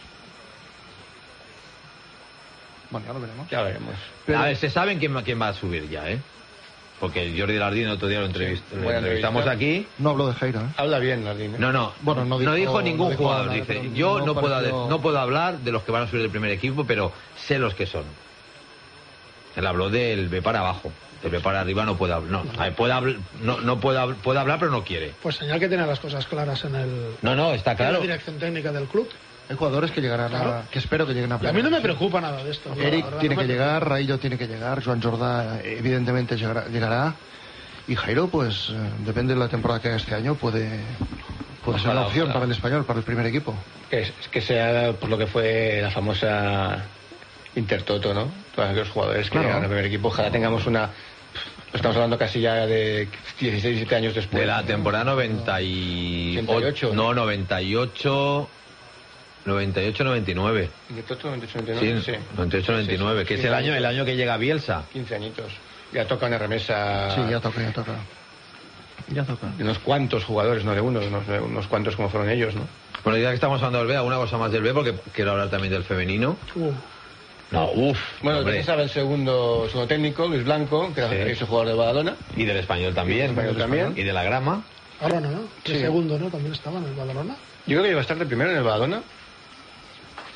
Bueno, ya lo veremos. Ya veremos. Pero... A ver, se saben quién, quién va a subir ya, ¿eh? Porque Jordi Lardín el otro día lo, entrevist sí, lo entrevistamos aquí. No habló de Jairo, ¿eh? Habla bien Lardín, ¿eh? No, no. Bueno, no dijo, no dijo ningún no dijo jugador. Nada, dice, yo no, no, puedo, pareció... no puedo hablar de los que van a subir del primer equipo, pero sé los que son. Él habló del B para abajo. Del B para arriba no puede hablar. No, no. Puede, no, no puede, puede hablar, pero no quiere. Pues señal que tiene las cosas claras en el... No, no, está claro. En la dirección técnica del club. Hay jugadores que llegarán claro. a... que espero que lleguen a... Y a mí no me preocupa nada de esto. Eric verdad, tiene no que me... llegar, Raillo tiene que llegar, Joan Jordá evidentemente llegará, llegará. Y Jairo, pues, eh, depende de la temporada que haga este año, puede, puede ser la opción para el Español, para el primer equipo. Que, es, que sea por lo que fue la famosa Intertoto, ¿no? Todos aquellos jugadores que claro. llegan al primer equipo. Ojalá tengamos una... Estamos hablando casi ya de dieciséis, diecisiete años después. De la temporada noventa y ocho. No, noventa y ocho... noventa y ocho noventa y nueve. Intertoto noventa y ocho noventa y nueve. Sí, noventa y ocho noventa y nueve, sí, sí, que es el año, el año que llega Bielsa. quince añitos. Ya toca una remesa. Sí, ya toca, ya toca. Ya toca. De unos cuantos jugadores, no de uno, unos, de unos cuantos como fueron ellos, ¿no? Bueno, ya que estamos hablando del B, alguna cosa más del B, porque quiero hablar también del femenino. Uh. No, uff. Bueno, usted sabe el segundo, segundo técnico, Luis Blanco, que sí. es el jugador de Badalona. Y del Español también. Y del Español también. Y de la Grama. Badalona, ¿no? El sí. segundo, ¿no? También estaba en el Badalona. Yo creo que iba a estar de primero en el Badalona.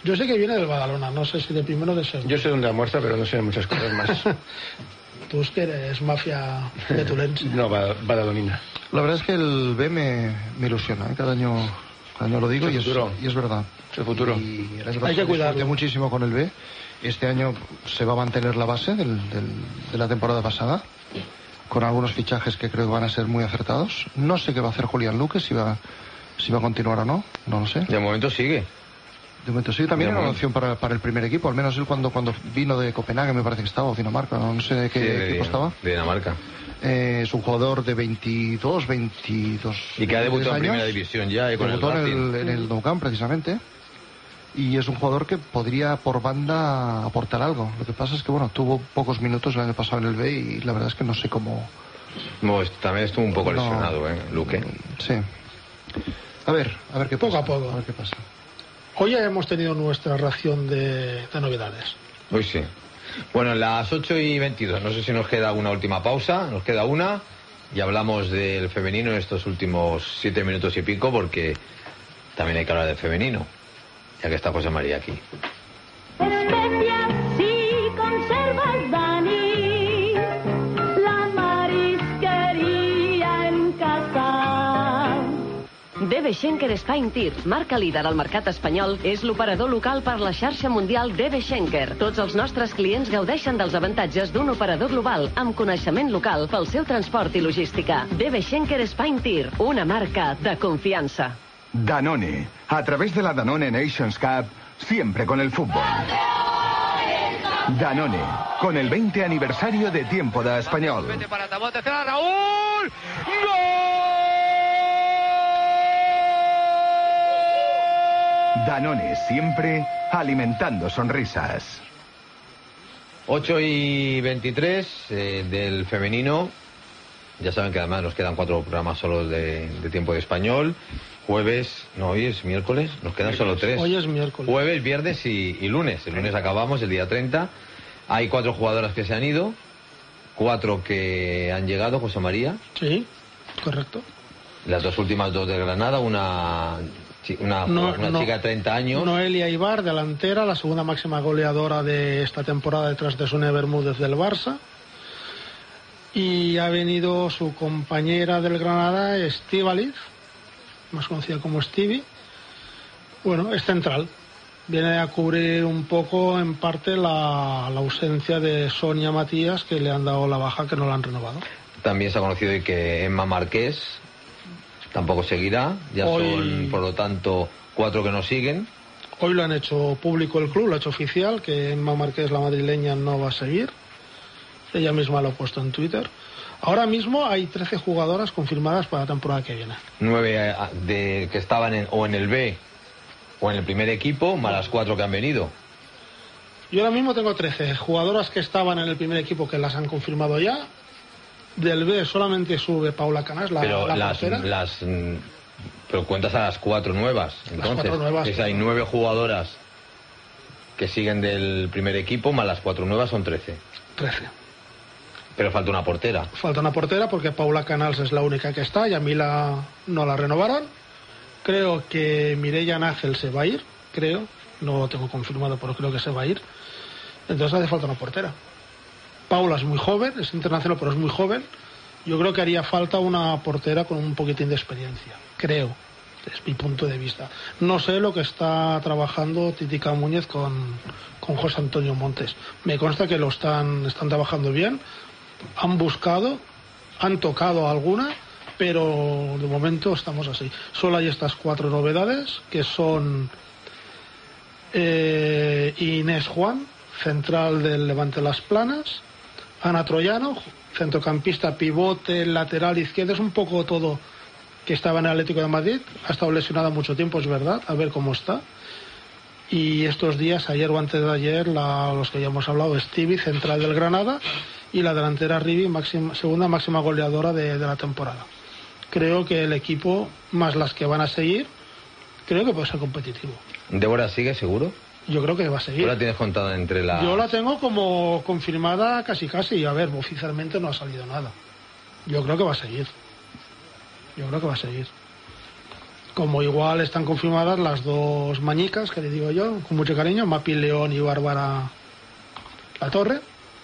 Yo sé que viene del Badalona, no sé si de primero o de segundo. Yo sé dónde almuerza, pero no sé muchas cosas más. Tú es que eres mafia de Tulense. No, badalonina. La verdad es que el B me, me ilusiona, ¿eh? Cada año, cada año lo digo y es, y es verdad. Es el futuro. Y el año Hay que cuidarlo muchísimo con el B. Este año se va a mantener la base del, del, de la temporada pasada, con algunos fichajes que creo que van a ser muy acertados. No sé qué va a hacer Julián Luque, si va, si va a continuar o no, no lo sé. De momento sigue. De momento sí, también era una opción para, para el primer equipo, al menos él cuando, cuando vino de Copenhague me parece que estaba, o Dinamarca, no sé de qué sí, de, equipo estaba. De Dinamarca. Eh, es un jugador de veintidós, veintidós y que ha debutado años. en primera división ya, eh, con debutó el en el, en el Nou Camp precisamente, y es un jugador que podría por banda aportar algo. Lo que pasa es que bueno, tuvo pocos minutos el año pasado en el B y la verdad es que no sé cómo. No, también estuvo un poco no, lesionado, ¿eh, Luque? Sí. A ver, a ver qué poco pasa. a poco. A ver qué pasa. Hoy ya hemos tenido nuestra ración de, de novedades. Hoy sí. Bueno, en las ocho y veintidós, no sé si nos queda una última pausa, nos queda una, y hablamos del femenino en estos últimos siete minutos y pico, porque también hay que hablar del femenino, ya que está José María aquí. Especias si conservas, Dani, la marisqueria en casa. D B Schenker Spine Tir, marca líder al mercat espanyol, és l'operador local per la xarxa mundial D B Schenker. Tots els nostres clients gaudeixen dels avantatges d'un operador global amb coneixement local pel seu transport i logística. D B Schenker Spine Tir, una marca de confiança. Danone, a través de la Danone Nations Cup, siempre con el fútbol. Danone, con el veinte aniversario de Tiempo de Español. Para Tabote, Raúl. ¡Gol! Danone, siempre alimentando sonrisas. ocho y veintitrés eh, del femenino. Ya saben que además nos quedan cuatro programas solos de, de Tiempo de Español. Jueves, no, hoy es miércoles, nos quedan solo tres. Hoy es miércoles. Jueves, viernes y, y lunes. El lunes acabamos, el día treinta. Hay cuatro jugadoras que se han ido, cuatro que han llegado, José María. Sí, correcto. Las dos últimas dos de Granada, una, una, no, una no, chica de treinta años. Noelia Ibar, delantera, la segunda máxima goleadora de esta temporada detrás de Sonia Bermúdez del Barça. Y ha venido su compañera del Granada, Estíbaliz, más conocida como Stevie. Bueno, es central. Viene a cubrir un poco, en parte, la, la ausencia de Sonia Matías, que le han dado la baja, que no la han renovado. También se ha conocido que Emma Marqués tampoco seguirá. Ya Hoy, son, por lo tanto, cuatro que no siguen. Hoy lo han hecho público el club, lo ha hecho oficial, que Emma Marqués, la madrileña, no va a seguir. Ella misma lo ha puesto en Twitter. Ahora mismo hay trece jugadoras confirmadas para la temporada que viene. nueve de, que estaban en, o en el B o en el primer equipo, más las cuatro que han venido. Yo ahora mismo tengo trece jugadoras que estaban en el primer equipo, que las han confirmado ya. Del B solamente sube Paula Canás, la, pero la las, las pero cuentas a las cuatro nuevas. Entonces, las cuatro nuevas, es, hay nueve jugadoras que siguen del primer equipo, más las cuatro nuevas son trece. trece. Pero falta una portera. Falta una portera porque Paula Canals es la única que está y a mí la, no la renovaron. Creo que Mireia Nájel se va a ir, creo. No lo tengo confirmado, pero creo que se va a ir. Entonces hace falta una portera. Paula es muy joven, es internacional, pero es muy joven. Yo creo que haría falta una portera con un poquitín de experiencia. Creo, es mi punto de vista. No sé lo que está trabajando Titica Muñez con, con José Antonio Montes. Me consta que lo están, están trabajando bien. Han buscado, han tocado alguna, pero de momento estamos así. Solo hay estas cuatro novedades, que son eh, Inés Juan, central del Levante Las Planas, Ana Troyano, centrocampista, pivote, lateral izquierdo, es un poco todo, que estaba en el Atlético de Madrid, ha estado lesionada mucho tiempo, es verdad, a ver cómo está. Y estos días, ayer o antes de ayer, la, los que ya hemos hablado, Stevie, central del Granada, y la delantera Rivi, máxima, segunda máxima goleadora de, de la temporada. Creo que el equipo, más las que van a seguir, creo que puede ser competitivo. ¿Débora sigue seguro? Yo creo que va a seguir. ¿Tú la tienes contada entre las...? Yo la tengo como confirmada casi casi, y a ver, oficialmente no ha salido nada. Yo creo que va a seguir. Yo creo que va a seguir. Como igual están confirmadas las dos mañicas, que le digo yo, con mucho cariño, Mapi León y Bárbara La Torre.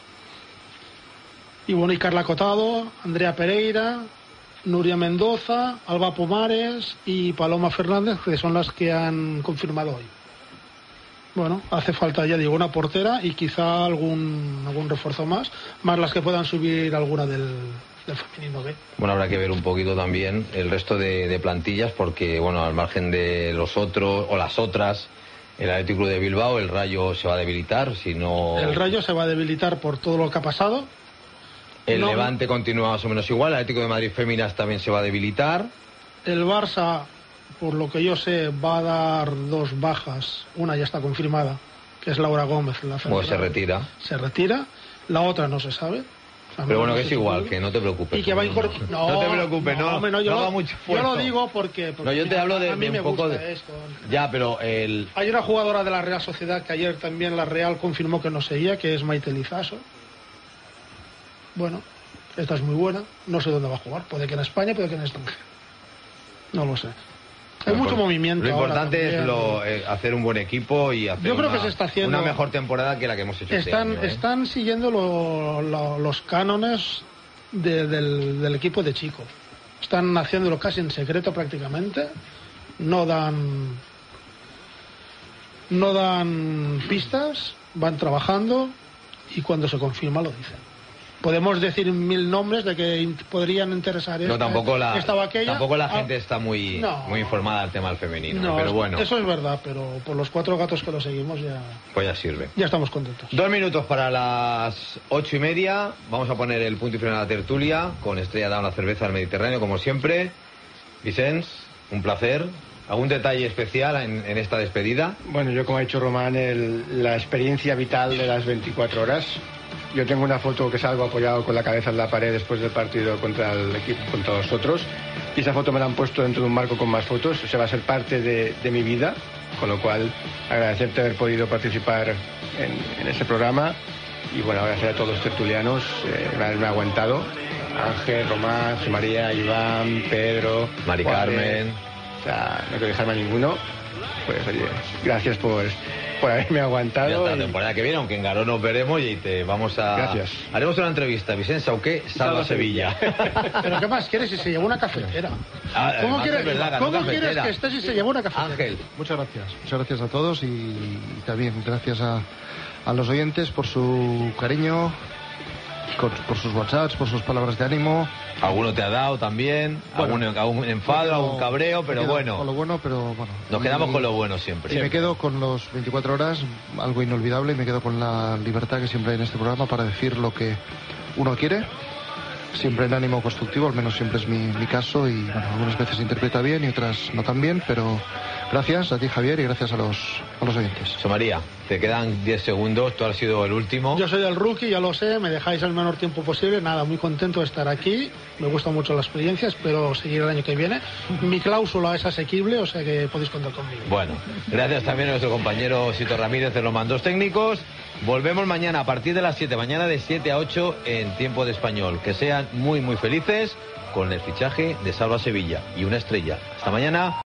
Y bueno, y Carla Cotado, Andrea Pereira, Nuria Mendoza, Alba Pomares y Paloma Fernández, que son las que han confirmado hoy. Bueno, hace falta, ya digo, una portera y quizá algún algún refuerzo más, más las que puedan subir alguna del, del femenino B. Bueno, habrá que ver un poquito también el resto de, de plantillas, porque, bueno, al margen de los otros o las otras, el Athletic Club de Bilbao, el Rayo se va a debilitar, si no... El Rayo se va a debilitar por todo lo que ha pasado. El no, Levante continúa más o menos igual, el Atlético de Madrid Féminas también se va a debilitar. El Barça, por lo que yo sé, va a dar dos bajas. Una ya está confirmada, que es Laura Gómez. La Bueno, se retira. Se retira. La otra no se sabe. Pero bueno, que es igual, que no te preocupes. Y que va a incorporar... No, no, no te preocupes, no. No, no, yo, no lo, va mucho yo lo digo porque... porque no, yo te hablo de, a mí de me un poco gusta de... esto. Ya, pero el... Hay una jugadora de la Real Sociedad que ayer también la Real confirmó que no seguía, que es Maite Lizaso. Bueno, esta es muy buena. No sé dónde va a jugar. Puede que en España, puede que en extranjero. No lo sé. Hay mucho movimiento. Lo importante ahora es lo, eh, hacer un buen equipo y hacer Yo creo una, que se está haciendo, una mejor temporada que la que hemos hecho están, este año, ¿eh? Están siguiendo lo, lo, los cánones de, del, del equipo de Chico. Están haciéndolo casi en secreto prácticamente. No dan no dan pistas, van trabajando y cuando se confirma lo dicen. Podemos decir mil nombres de que in- podrían interesar esta, No, tampoco la, esta o aquella. tampoco la Ah, gente está muy, no. muy informada del tema del femenino, no, pero bueno, eso es verdad, pero por los cuatro gatos que lo seguimos ya, pues ya sirve. ya estamos contentos. Dos minutos para las ocho y media. Vamos a poner el punto y final a la tertulia con Estrella Damm, la cerveza del Mediterráneo, como siempre. Vicens, un placer. ¿Algún detalle especial en, en esta despedida? Bueno, yo como ha dicho Román, el, la experiencia vital de las veinticuatro horas. Yo tengo una foto que salgo apoyado con la cabeza en la pared después del partido contra el equipo, contra nosotros. Y esa foto me la han puesto dentro de un marco con más fotos. O sea, va a ser parte de, de mi vida. Con lo cual, agradecerte haber podido participar en, en ese programa. Y bueno, agradecer a todos los tertulianos eh, haberme aguantado. Ángel, Román, José María, Iván, Pedro, Mari Juan Carmen. de, o sea, no quiero dejarme a ninguno. Pues oye, gracias por, por haberme aguantado. Ya hasta la y- temporada que viene, aunque en Garón nos veremos y te vamos a... Gracias. Haremos una entrevista. Vicens Sauqué, Salva Salva Sevilla. Pero ¿qué más quieres si se llevó una cafetera? Ah, ¿Cómo además quieres, es verdad, ganó ¿cómo quieres cafetera. que esté si se llevó una cafetera? Ángel. Muchas gracias. Muchas gracias a todos y, y también gracias a, a los oyentes por su cariño, con- por sus WhatsApps, por sus palabras de ánimo. Alguno te ha dado también, Bueno, algún, algún enfado, Pero- algún cabreo, me pero quedo bueno, Con lo bueno, pero bueno. nos Y- quedamos con lo bueno siempre. Y me quedo con los veinticuatro horas, algo inolvidable, y me quedo con la libertad que siempre hay en este programa para decir lo que uno quiere, siempre en ánimo constructivo, al menos siempre es mi, mi caso, y bueno, algunas veces se interpreta bien y otras no tan bien, pero gracias a ti, Javier, y gracias a los, a los oyentes. José María, te quedan diez segundos, tú has sido el último. Yo soy el rookie, ya lo sé, me dejáis el menor tiempo posible. Nada, muy contento de estar aquí. Me gusta mucho la experiencia, espero seguir el año que viene. Mi cláusula es asequible, o sea que podéis contar conmigo. Bueno, gracias también a nuestro compañero Sito Ramírez de los mandos técnicos. Volvemos mañana a partir de las siete, mañana de siete a ocho en Tiempo de Español. Que sean muy, muy felices con el fichaje de Salva Sevilla y una estrella. Hasta mañana.